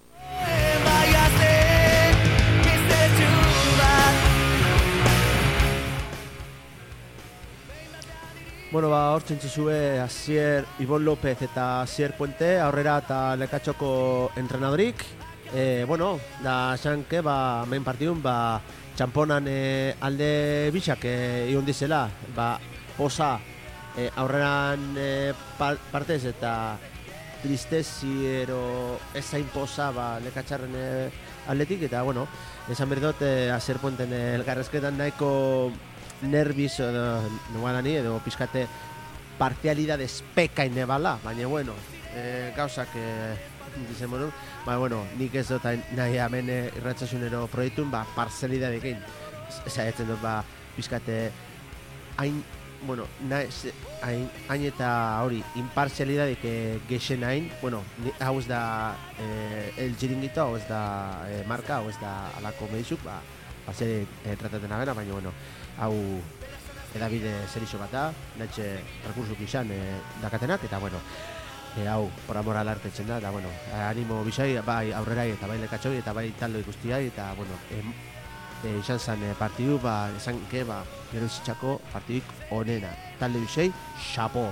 S1: Bueno, hortzen txizue Asier Ibon López eta Asier Puente, aurrera eta Lekatxoko entrenadorik. Bueno, da xanke, main partidun, txamponan alde bixak ion dizela, posa aurreran partez eta tristezi ero ezain posa Lekatxarren atletik, eta bueno, esan berdot Asier Puenten elgarrezketan nahiko nerviz nugalani edo pizkate parcialidades pekain nebala, baina bueno, gauzak dizen bonu, bueno, nik ez dut nahi hemen irratzasunero proiektun, parzialidadekin esaietzen dut, pizkate hain, bueno, hain eta hori, imparzialidadik gexen hain, bueno, hau ez da el Chiringuito, hau ez da marka, hau ez da alako medizuk, zer trataten abena, baina bueno, hau edabide zerixo bat da, nahetxe rekursuk izan dakatenak, eta bueno, hau por amor al arte etxen da, eta bueno, animo bizai, bai aurrerai eta bai Lekatxoi, eta bai taldo ikustiai, eta bueno, izan zen partidu, esan ke, gero zitzako partidik onena, talde bizai, xapo!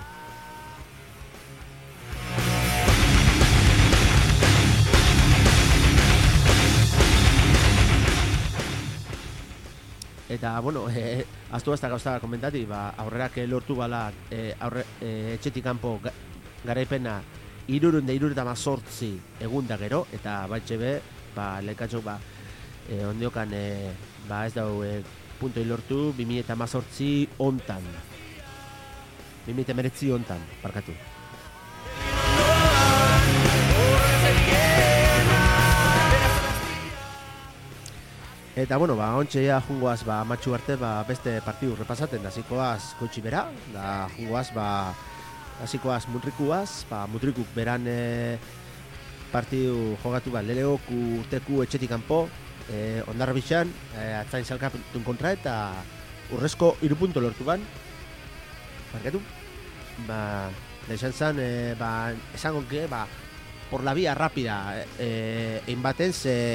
S1: Eta, bueno, aztu bazta gauzta komentati, aurrerak lortu bala etxetik kanpo garaipena 378 egun da gero, eta batxe be, Lekatxok ondiokan ez dau puntoi lortu 2018 ontan. 2019 ontan, parkatu. Eta, bueno, ontxe ja jungoaz matxu arte beste partidu repasaten, hasikoaz Koitxi bera, da jungoaz hasikoaz Mutrikuaz, Mutrikuk beran partidu jogatu Leleoku urteku etxetik kanpo, Hondarribixan, atzain salkapentun kontra eta urrezko 3 punto lortu ban, parkatu, izan zen, esango ke, por la vía rápida, egin baten,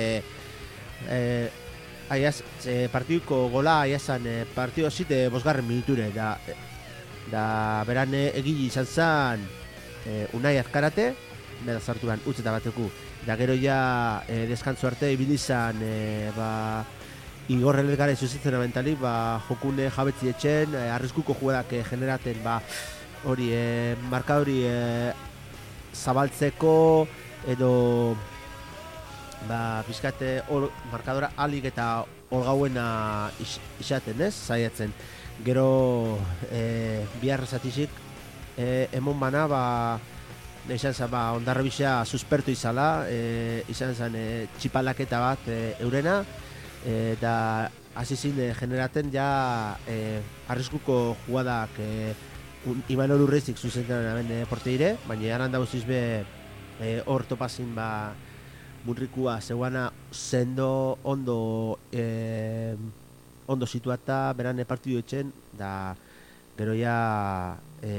S1: partiduko gola aiazan partidu zite 5. minuture da beran egili izan zen Unai Azkarate, bera zartu ban utzeta bateku, da gero ja deskantzu arte ibili izan Igor Elgare zuzitzen abentali, jokune jabetzi etxen, arriskuko jugadak generaten hori markadori zabaltzeko edo pizkate markadora alik eta olgauena izaten, ez? Zaiatzen. Gero bihar zatisik emon bana izan zen Hondarribisa suspertu izala, izan zen txipalaketa bat eurena, eta hasi zin generaten ja arriskuko jugadak Imanol Urrezik zuzentan aben porteire, baina aran dauziz be hor topazin Mutrikua zeuana sendo ondo situata beran partidu etxen, da gero ja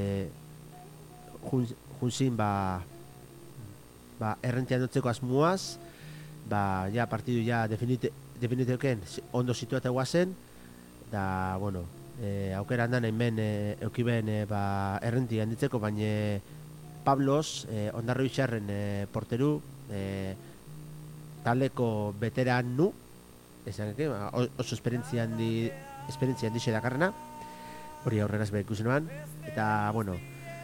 S1: junzin errentian dotzeko asmuaz, ja partidu ja definiteuken ondo situata guazen, da bueno, aukera handan hemen eukiben errenti handitzeko, baina Pablos, Hondarribixarren porteru, taleko veteranu, oso esperientzia handixe dakarrena, hori aurreraz behar ikusen eban, eta, bueno,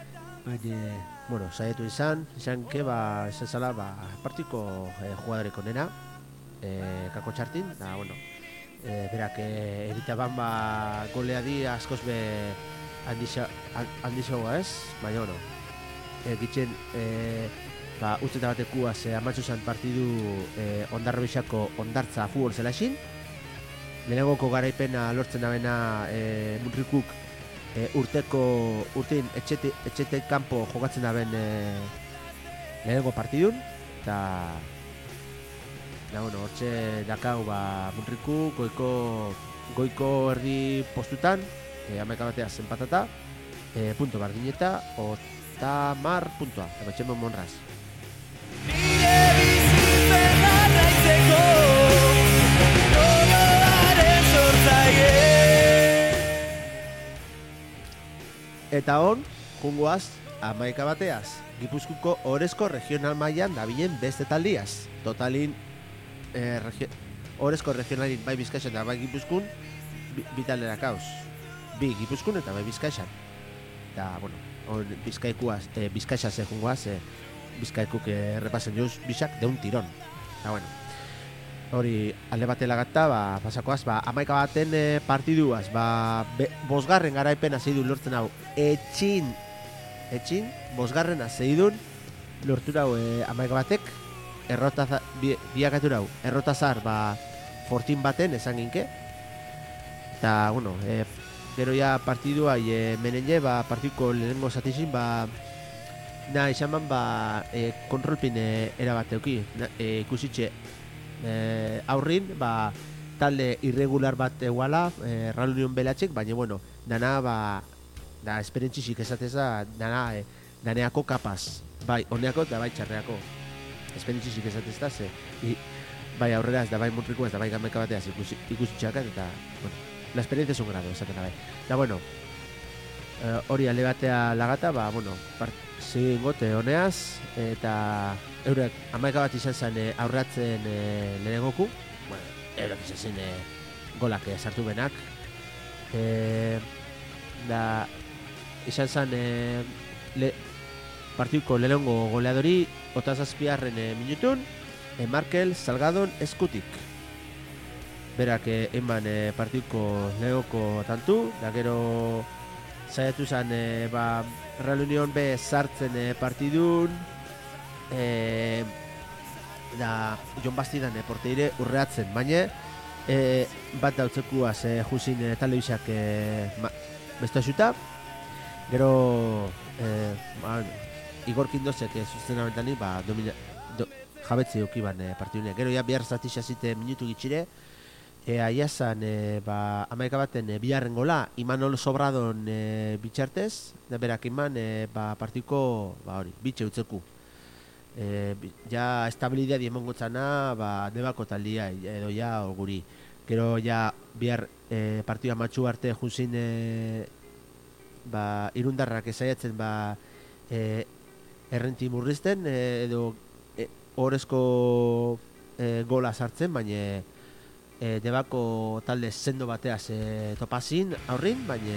S1: saietu izan ke, izan zala, partiko jugadorek onena, kako txartin, da, bueno, berak eritaban golea di askoz be handixoa ez, baina, bueno, gitzen, utzeta batekuaz amatxo zen partidu Hondarribixako Hondartza futbol zelaxin. Lehenengoko garaipena lortzen dabena Mutrikuk urtein etxetek kanpo jokatzen daben lehenengo partidun, eta bueno, hortxe dakau Munriku goiko erdi postutan, 11 zenpatata, punto bardineta, 10 puntua, ematxen monraz.
S4: Nire bizitzen jarraitzeko gogoaren sortzaile.
S1: Eta hon, jungoaz, 11 bateaz, Gipuzkoako Orezko regional mailan dabilen beste taldiaz. Totalin, Orezko regionalin bai Bizkaixan eta bai Gipuzkoan, bi talderak hauz. Bi Gipuzkoan eta bai Bizkaixan. Eta, bueno, Bizkaikuaz, Bizkaixaz jungoaz, Bizkaikuk errepasen joz bisak deun tiron. Eta, bueno, hori alde batela gata, pasakoaz, 11 baten partiduaz, bosgarren garaipen hazidu lortzen hau, etxin, bosgarren hazeidun lortu hau 11 batek, biakatu hau, errotazar, 14 baten esan ginke. Eta, bueno, gero ja partidua menenje, partidko lehenengo zatizin, izan kontrolpin erabat euki, ikusitxe aurrin, talde irregular bat eguala, Real Union belatxek, baina, bueno, dana, da esperientzisik esatez da, daneako kapaz, bai honeako eta bai txarreako, esperientzisik esatez da, bai aurrera ez da, bai Munriku ez da, bai Gameka bateaz ikusitxeakat, eta, bueno, la experiencia es un grado, esaten da, bai. Eta, bueno, hori alde batea lagata, bueno, zin gote honeaz, eta eurek 11 bat izan zen aurratzen lehenengoku, bueno, eurek izan zen golak sartu benak, da izan zen partiduko lehenengo goleadori, 27 minutun, Markel Salgadon eskutik. Berak eman partiduko lehenengoko tantu, da gero saiatu zen Real Union be sartzen partidun, da Jon Bastidan porteire urreatzen, baina bat dautzekuaz juzin talebizak besta xuta, gero Igor Kindozek sustenamentalni jabetzi eukiban partidune, gero ja bihar zatixia zite minutu gitxire, aiazan 11 baten biharren gola Imanol Sobradon bitxartez, da berak iman partiko hori, bitxe utzeku. Ja estabilidadi emongotzana debako taldia edo ja guri. Gero ja bihar partida matxu arte juzin irundarrak ezaiatzen errenti murrizten edo Orezko gola sartzen, baina debako talde sendo bateaz topazin aurrin, baina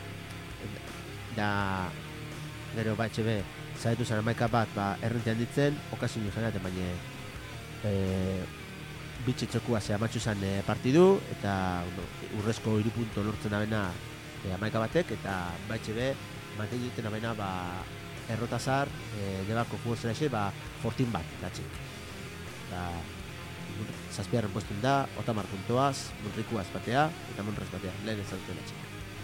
S1: da gero batxebe zaetu zen 11 bat errenti handitzen, okazio jenaten, baina bitxetzokua amatxu zen partidu, eta urrezko 3 punto lortzen abena 11 batek, eta batxebe manten duten abena errotazar debako futbol zelaxe 14 bat gatxik. Zazpiarren postuen da, 10 puntoaz, Munrikuaz batea, eta Munraz batea, lehen ezautu elatxik.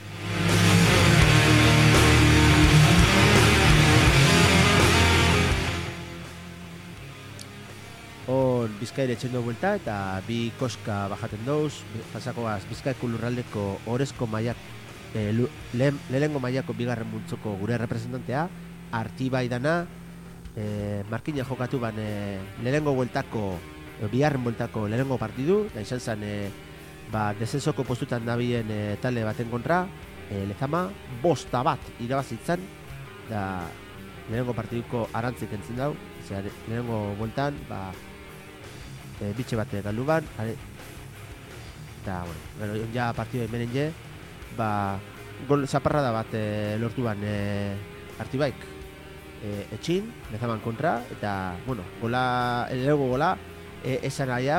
S1: On Bizkaire etxendo buelta eta bi koska bajaten dauz, pasakoaz Bizkaiko lurraldeko Orezko maiak, lehenengo maiako bigarren multzoko gure representantea, Artibai dana, markina jokatu lehenengo bueltako, biharren bueltako lehenengo partidu, da izan zen desensoko postutan dabien talde baten kontra, Lezama, 5 bat irabazitzen, da lehenengo partiduko arantzik entzin dau, lehenengo bueltan, bitxe bat galdu ban, eta, bueno, ja partidu emenen je, gol zaparrada bat lortu ban Artibaik, etxin, Lezaman kontra, eta, bueno, lehenengo gola, esan aia,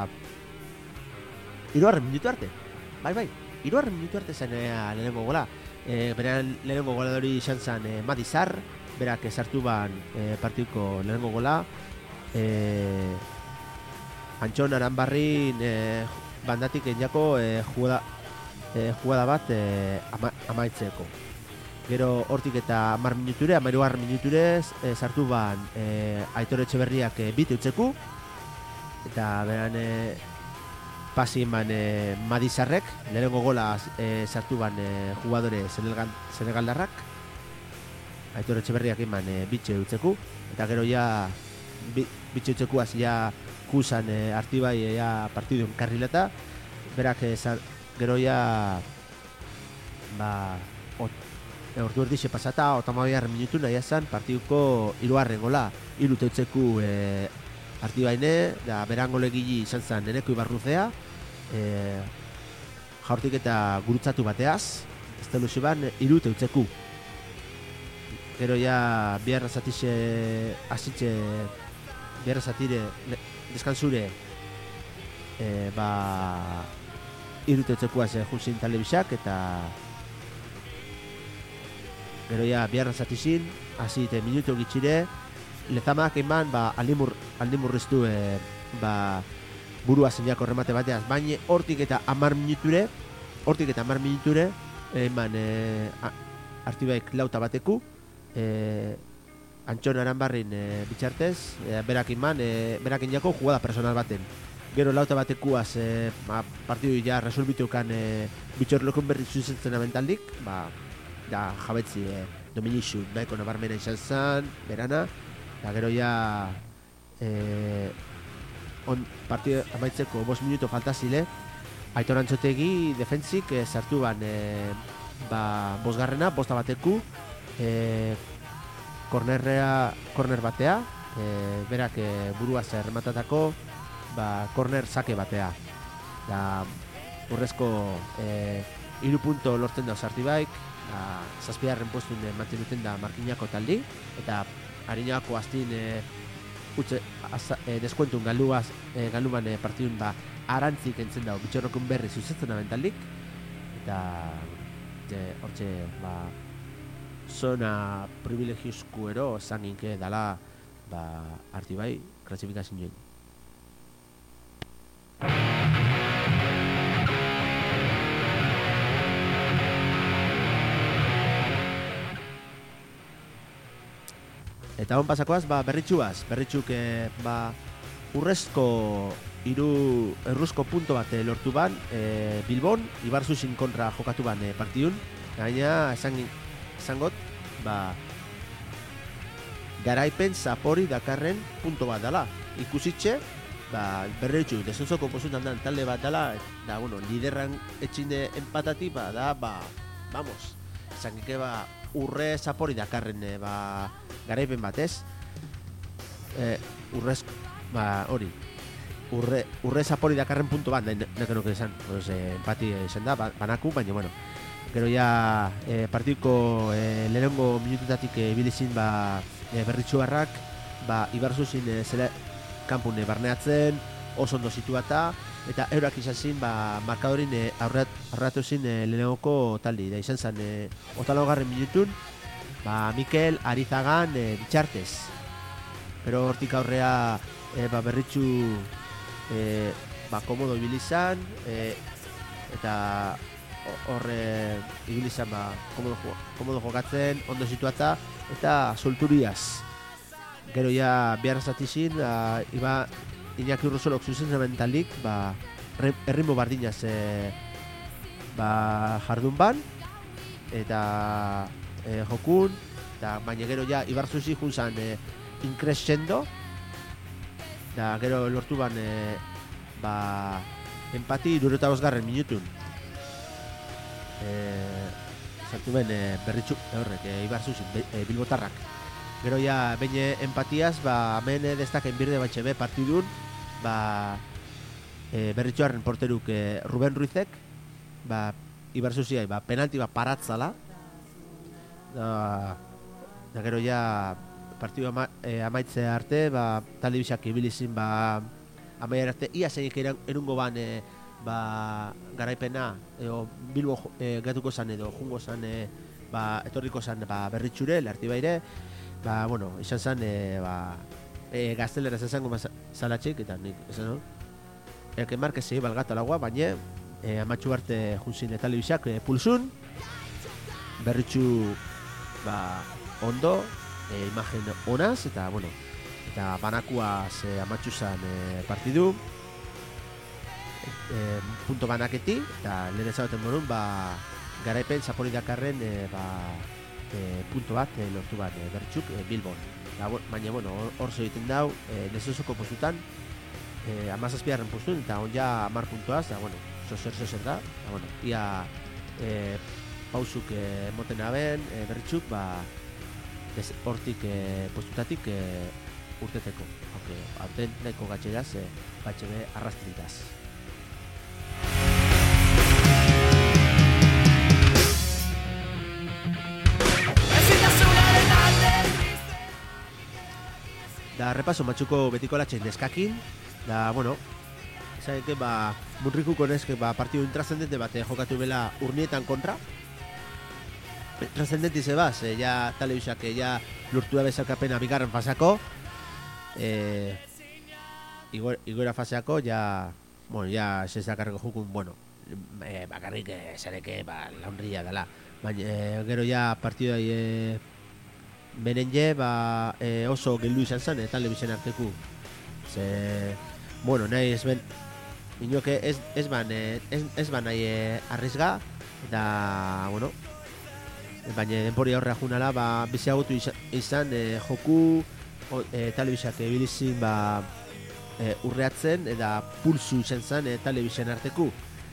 S1: 3 minutu arte, bai, 3 minutu arte zen lehenengo gola, berean lehenengo goladori izan zen Madizar, berak esartu ban partiduko lehenengo gola, Antxon Aranbarrin bandatik enjako jugada bat amaitzeko. Gero hortik eta 10 minuture, 13 minuturez sartu ban Aitor Etxeberriak bit eutzeku, eta beran pasi eman Madizarrek, lehenengo gola sartu ban jugadore senegaldarrak, Aitor Etxeberriak eman bitxe eutzeku, eta gero ja bitxe eutzekuaz ja kusan Artibai ja partidun karrileta, berak gero ja ordu erdixe pasata, 32 minutu nahi esan partiduko 3. gola, 3 teutzeku Artibaine, da beran golegili izan zen Eneko Ibarruzea, jaurtik eta gurutzatu bateaz, ez da luziban 3 teutzeku. Gero ja biharra zatire deskantzure 3 teutzekuaz junzin telebisak, eta gero ja biharra zatizin, azite minutu gitxire, lezamak eman aldimurriztu burua zeinako remate bateaz, baina hortik eta 10 minuture eman Artibaik lauta bateku, Antxon Aranbarrin bitxartez, berak inako jugada personal baten. Gero lauta batekuaz partidu ja resolbitukan bitxorlokun berri zuzentzen abentaldik, da jabetzi dominixu nahiko nabarmena izan zen, berana, eta gero ja partidu amaitzeko 5 minuto faltazile, Aitor Antxotegi defentzik sartu ban 5. bosta bateku, korner batea, berak buruaz rematatako korner sake batea. Da urrezko 3 punto lortzen da Artibaik, 7. postun mantenuten da Markinako taldi, eta Ariñako aztin deskuentun galuban partidun arantzik entzen dago bitxorrokun berri zuzetzen abentaldik, eta hortxe zona privilegiozku ero zanginke dala Artibai klasifikazioen. Eta hon pasakoaz, berritxuk urrezko erruzko punto bat lortu ban, Bilbon, Ibarzuzin kontra jokatu ban partidun, gaina esangot, garaipen zapori dakarren punto bat dala. Ikusitxe, berritxuk desontzoko posutan dan talde bat dala, da, liderran etxinde empatati, vamos, esangike urre zapori dakarren garaipen batez, urre zapori dakarren punto bat, nahiko nuke esan, empati esan da, banaku, baina, gero ja partiduko lehenengo minututatik ibilizin berritxuarrak, Ibarzuzin kanpun barneatzen, oso ondo situata, eta eurak izan zin markadorin aurratu zin lehenengoko taldi, da izan zen 8. minutun, Mikel Arizagan bitxartez. Pero hortik aurrea berritxu komodo ibilizan, eta horre ibilizan komodo jokatzen, ondo situata, eta solturiaz. Gero ja biharra zatizin, Iñaki Urrosolok zuzen mentalik, erritmo bardinaz jardun ban, eta jokun, baina gero ja Ibarzuzi junzan increscendo, da gero lortu ban empati 75. minutun. Sartu ben berritxuk horrek Ibarzuzi Bilbotarrak. Gero ja behin empatiaz, hemen destaken birde batxe be partidun, berritxuarren porteruk Ruben Ruizek, Ibarzuziai penalti paratzala, da gero ja partidu amaitze arte, talde bisak ibilizin amaiar arte, ia zeinik erungo ban garaipena, Bilbo gatuko zan edo jungo zan, etorriko zan berritxure, Artibaire, izan zen, gaztelera zezango zalatxik, eta nik, esan no? El que marque se iba al gato al agua, baina amatxu arte junzin telebizak pulsun, berritxu ondo, imagen onaz, eta bueno, eta banakuaz amatxu zan partidu, punto banaketi, eta lehen ezabaten morun, garaipen Zapori Dakarren punto bat lortu bat berritxuk Bilbon. Baina, bueno, hor egiten dau, nezozoko postutan, 17. postun, eta on ja 10 puntoaz, da, bueno, zozer da, da, bueno, ia pausuk moten aben, berritxuk, hortik postutatik urteteko. Hauten nahiko gatxeraz, batxebe arrastritaz. Da, repaso matxuko betiko latxein neskakin, da, bueno, zainke, Munrikuko neske, partidu intrascendente bat jokatu bela Urnietan kontra. Trascendenti zebaz, ja telebizak, ja lurtua bezalkapena bigarren fasako, igoera faseako, ja, bueno, ja sezakarreko jukun, bueno, bakarrik zareke, launria dela. Baina, gero ja partidua Benenje, oso geldu izan zen, telebizien arteku. Ze, bueno, nahi ez ben, inoke ez ban nahi arrizga, eta, bueno, baina denpori aurrea junala, biziagotu izan joku telebizak ebilizin urreatzen, eta pulsu izan zen telebizien arteku.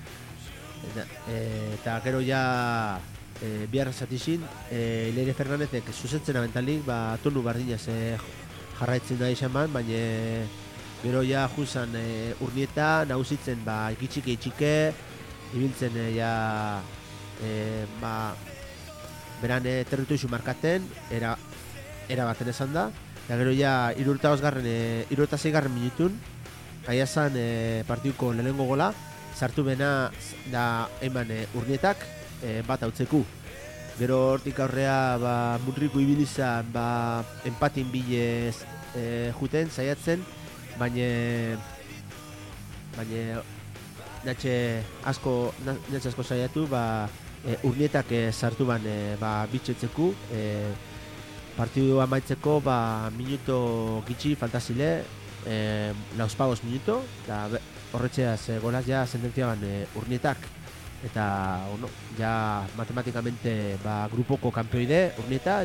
S1: Eta gero ja biharra zatizin, Leire Fernandezek zuzentzen abentalik, tonu bardinaz jarraitzen da izan baina gero ja juzan Urnieta nagusitzen ikitxike, ibiltzen beran territoizu markaten, era baten esan da, eta gero ja 76. minutun, aia zan partiduko lehenengo gola, sartu bena da eman Urnietak, bat hautzeku. Gero hortik aurrea Munriku ibilizan empatin bilez juten, saiatzen, baina natxe asko saiatu, Urnietak sartu bitxetzeku, partidu amaitzeko minuto gitxi faltazile, lauspagos minuto, eta horretxeaz golaz ja sententzia Urnietak. Eta, bueno, ja matematikamente grupoko kampeoide Urnieta,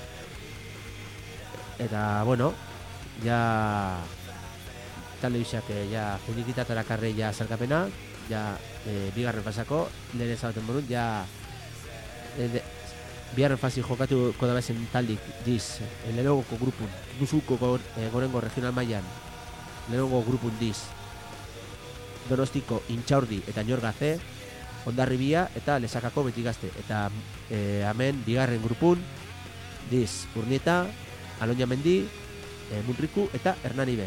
S1: eta bueno, ja telebizak ja finikitatara karre ja zarkapena, ja bigarren fasako, lehen ezabaten morun, ja bigarren fasi jokatu kodabezen taldik diz, lehenogoko grupun, Gipuzkoako gorengo regional mailan, lehenogoko grupun diz, Donostiko Intxaurdi eta Ñorgaze, Hondarribia eta Lezakako Betigazte, eta hemen bigarren grupun diz Urnieta, Aloñamendi, Munriku eta Hernanibe.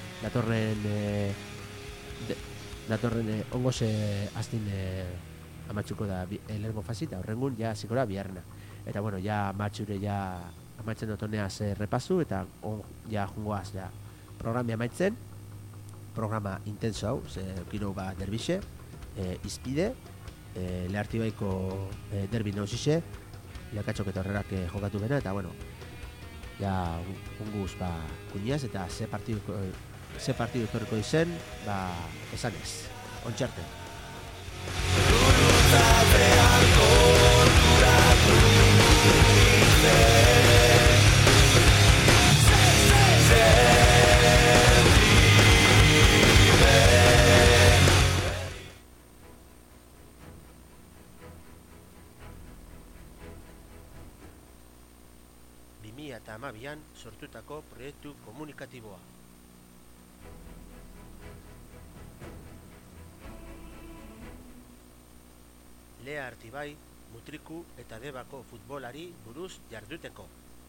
S1: Datorren ongoze aztin amatxuko da lehenko fasita, horrengun ja zikora biharrena. Eta bueno, ja matxure ja amaitzen dotoneaz repasu, eta ja jungoaz ja programi amaitzen, programa intenso hau, ze kiro derbixe, izpide, Lehartibaiko derbi nauzize, lekatxok eta horrerak jokatu bena, eta bueno, ja unguz kuñaz, eta ze partidu etorriko izen, esan ez, ontxarte. Eta amabian sortutako proiektu komunikatiboa. Lea Artibai, Mutriku eta Debako futbolari buruz jarduteko.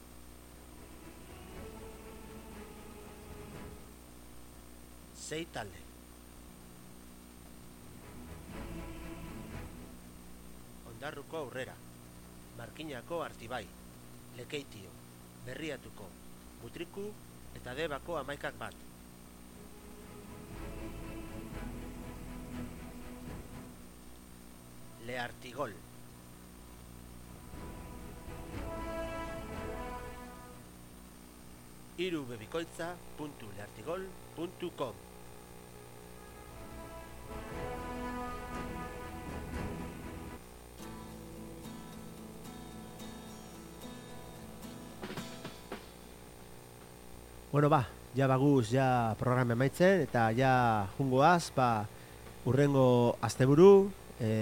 S1: Sei talde. Ondarruko Aurrera, Markinako Artibai, Lekeitio, Berriatuko, Mutriku eta Debako 11 bat. Leartigol. irubebikoitza.leartigol.com. Bueno, ja baguz, ja programa emaitzen, eta ja jungoaz, urrengo asteburun,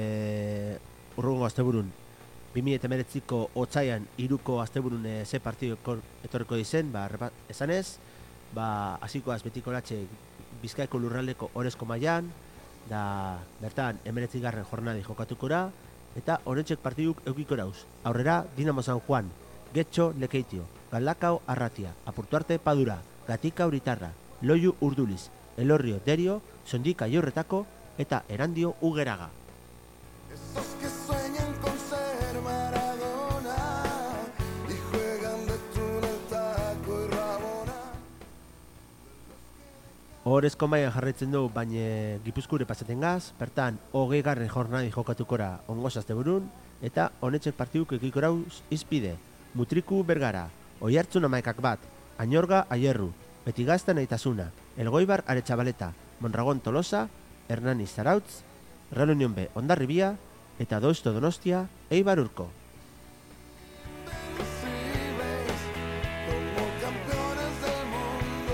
S1: 2019ko otsaian 3ko asteburun ze partidu etorriko dizen, esanez, hasikoaz betiko latxe Bizkaiko lurraldeko Orezko mailan, da bertan 19. jornadi jokatukora, eta honetxek partiduk eukiko dauz. Aurrera, Dinamo San Juan, Getxo Lekeitio, Galdakao Arratia, Apurtuarte Padura, Gatika Uritarra, Loiu Urduliz, Elorrio Derio, Sondika Jorretako eta Erandio Ugeraga.
S5: Esos que sueñan con ser Maradona y juegan de túnel, taco y rabona.
S1: Orezko mailan jarraitzen du, baina Gipuzkoare pasaten gaz, bertan 20. jornadi jokatukora ongoz asteburun, eta honetxek partiduk ekiko dauz izpide, Mutriku Bergara, Oiartzun 11 Añorga Aierru, Betigazta Naitasuna, Elgoibar Aretxabaleta, Mondragon Tolosa, Hernani Zarautz, Real Unión B Hondarribia, eta Deusto Donostia Eibar Urko.
S5: Como campeones del mundo.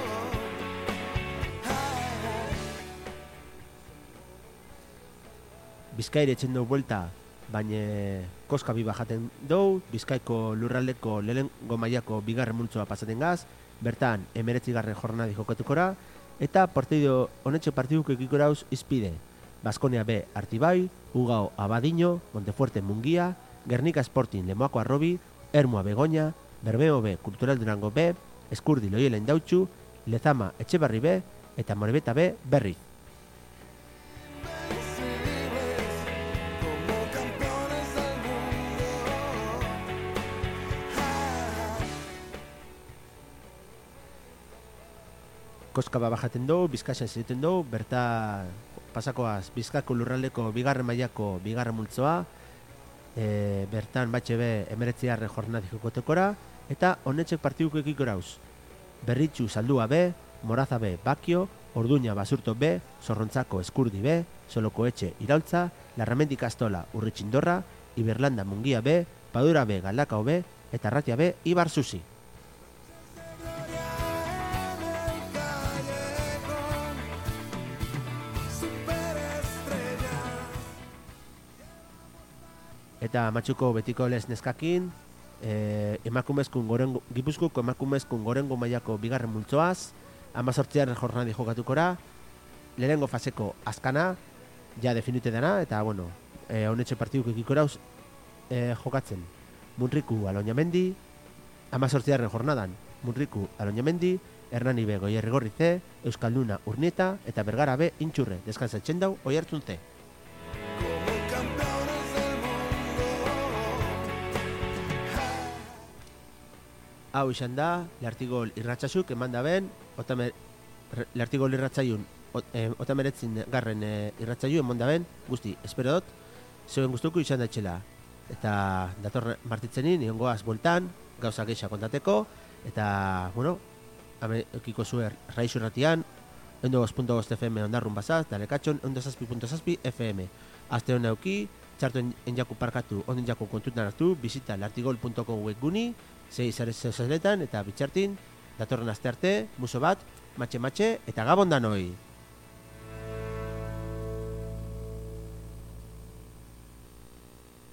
S1: Bizkaire etxen dugu buelta, baina koska bi bajaten dugu, Bizkaiko lurraldeko lehengo mailako 2. multzoa pasaten gaz, bertan 19. jornadi jokatukora, eta honetxe partiduk ekiko dauz izpide, Baskonia B Artibai, Ugao Abadiño, Montefuerte Mungia, Gernika Sporting Lemoako Arrobi, Ermua Begoña, Bermeo B Kultural Durango B, Eskurdi Loiela Indautxu, Lezama Etxebarri B, eta Morebeta B Berriz.
S5: Como campeones del mundo.
S1: Koska bajaten dugu, Bizkaian zireten dugu, berta pasakoaz Bizkaiko lurraldeko 2. mailako 2. multzoa, bertan batxe be 19. jornadi jokotekora, eta honetxek partiduk ekiko dauz. Berritxu Zaldua B, Moraza B Bakio, Orduña Basurto B, Zorrontzako Eskurdi B, Soloko Etxe Iraultza, Larramendi Kastola Urritxindorra, Iberlanda Mungia B, Padura B Galdakao B, eta Arratia B Ibar Susi. Eta matxuko betiko lez neskakin, Gipuzkoako emakumezkun gorengo mailako 2. multzoaz, 18. jornadi jokatukora, lehenengo faseko azkana, ja definite dena, eta bueno, honetxe partiduk ekiko dauz jokatzen. Munriku Aloñamendi, 18. jornadan, Munriku Aloñamendi, Hernani B Goierrigorri C, Euskalduna Urnieta, eta Bergara B Intxurre, deskansatzen dau Oiartzun C.
S5: Como campeones del mundo.
S1: Hau izan da, Leartigol irratxasuk eman da ben, Leartigol irratxaiun, otameretzin garren irratxaiu eman da ben, guzti, espero dut, zeuen guztuko izan da etxela. Eta dator martitzenin, niongoaz bueltan, gauza geixa kontateko, eta, bueno, ekiko zuer raizu irratian, 102.5 FM ondarrun bazaz, da lekatxon 107.6 FM. Azte hona euki, txartu enjaku parkatu, onden jaku kontutan hartu, bizita leartigol.com webguni, zei zarezeletan, eta bitxartin, datorren aste arte, muso bat, matxe-matxe, eta gabon danoi!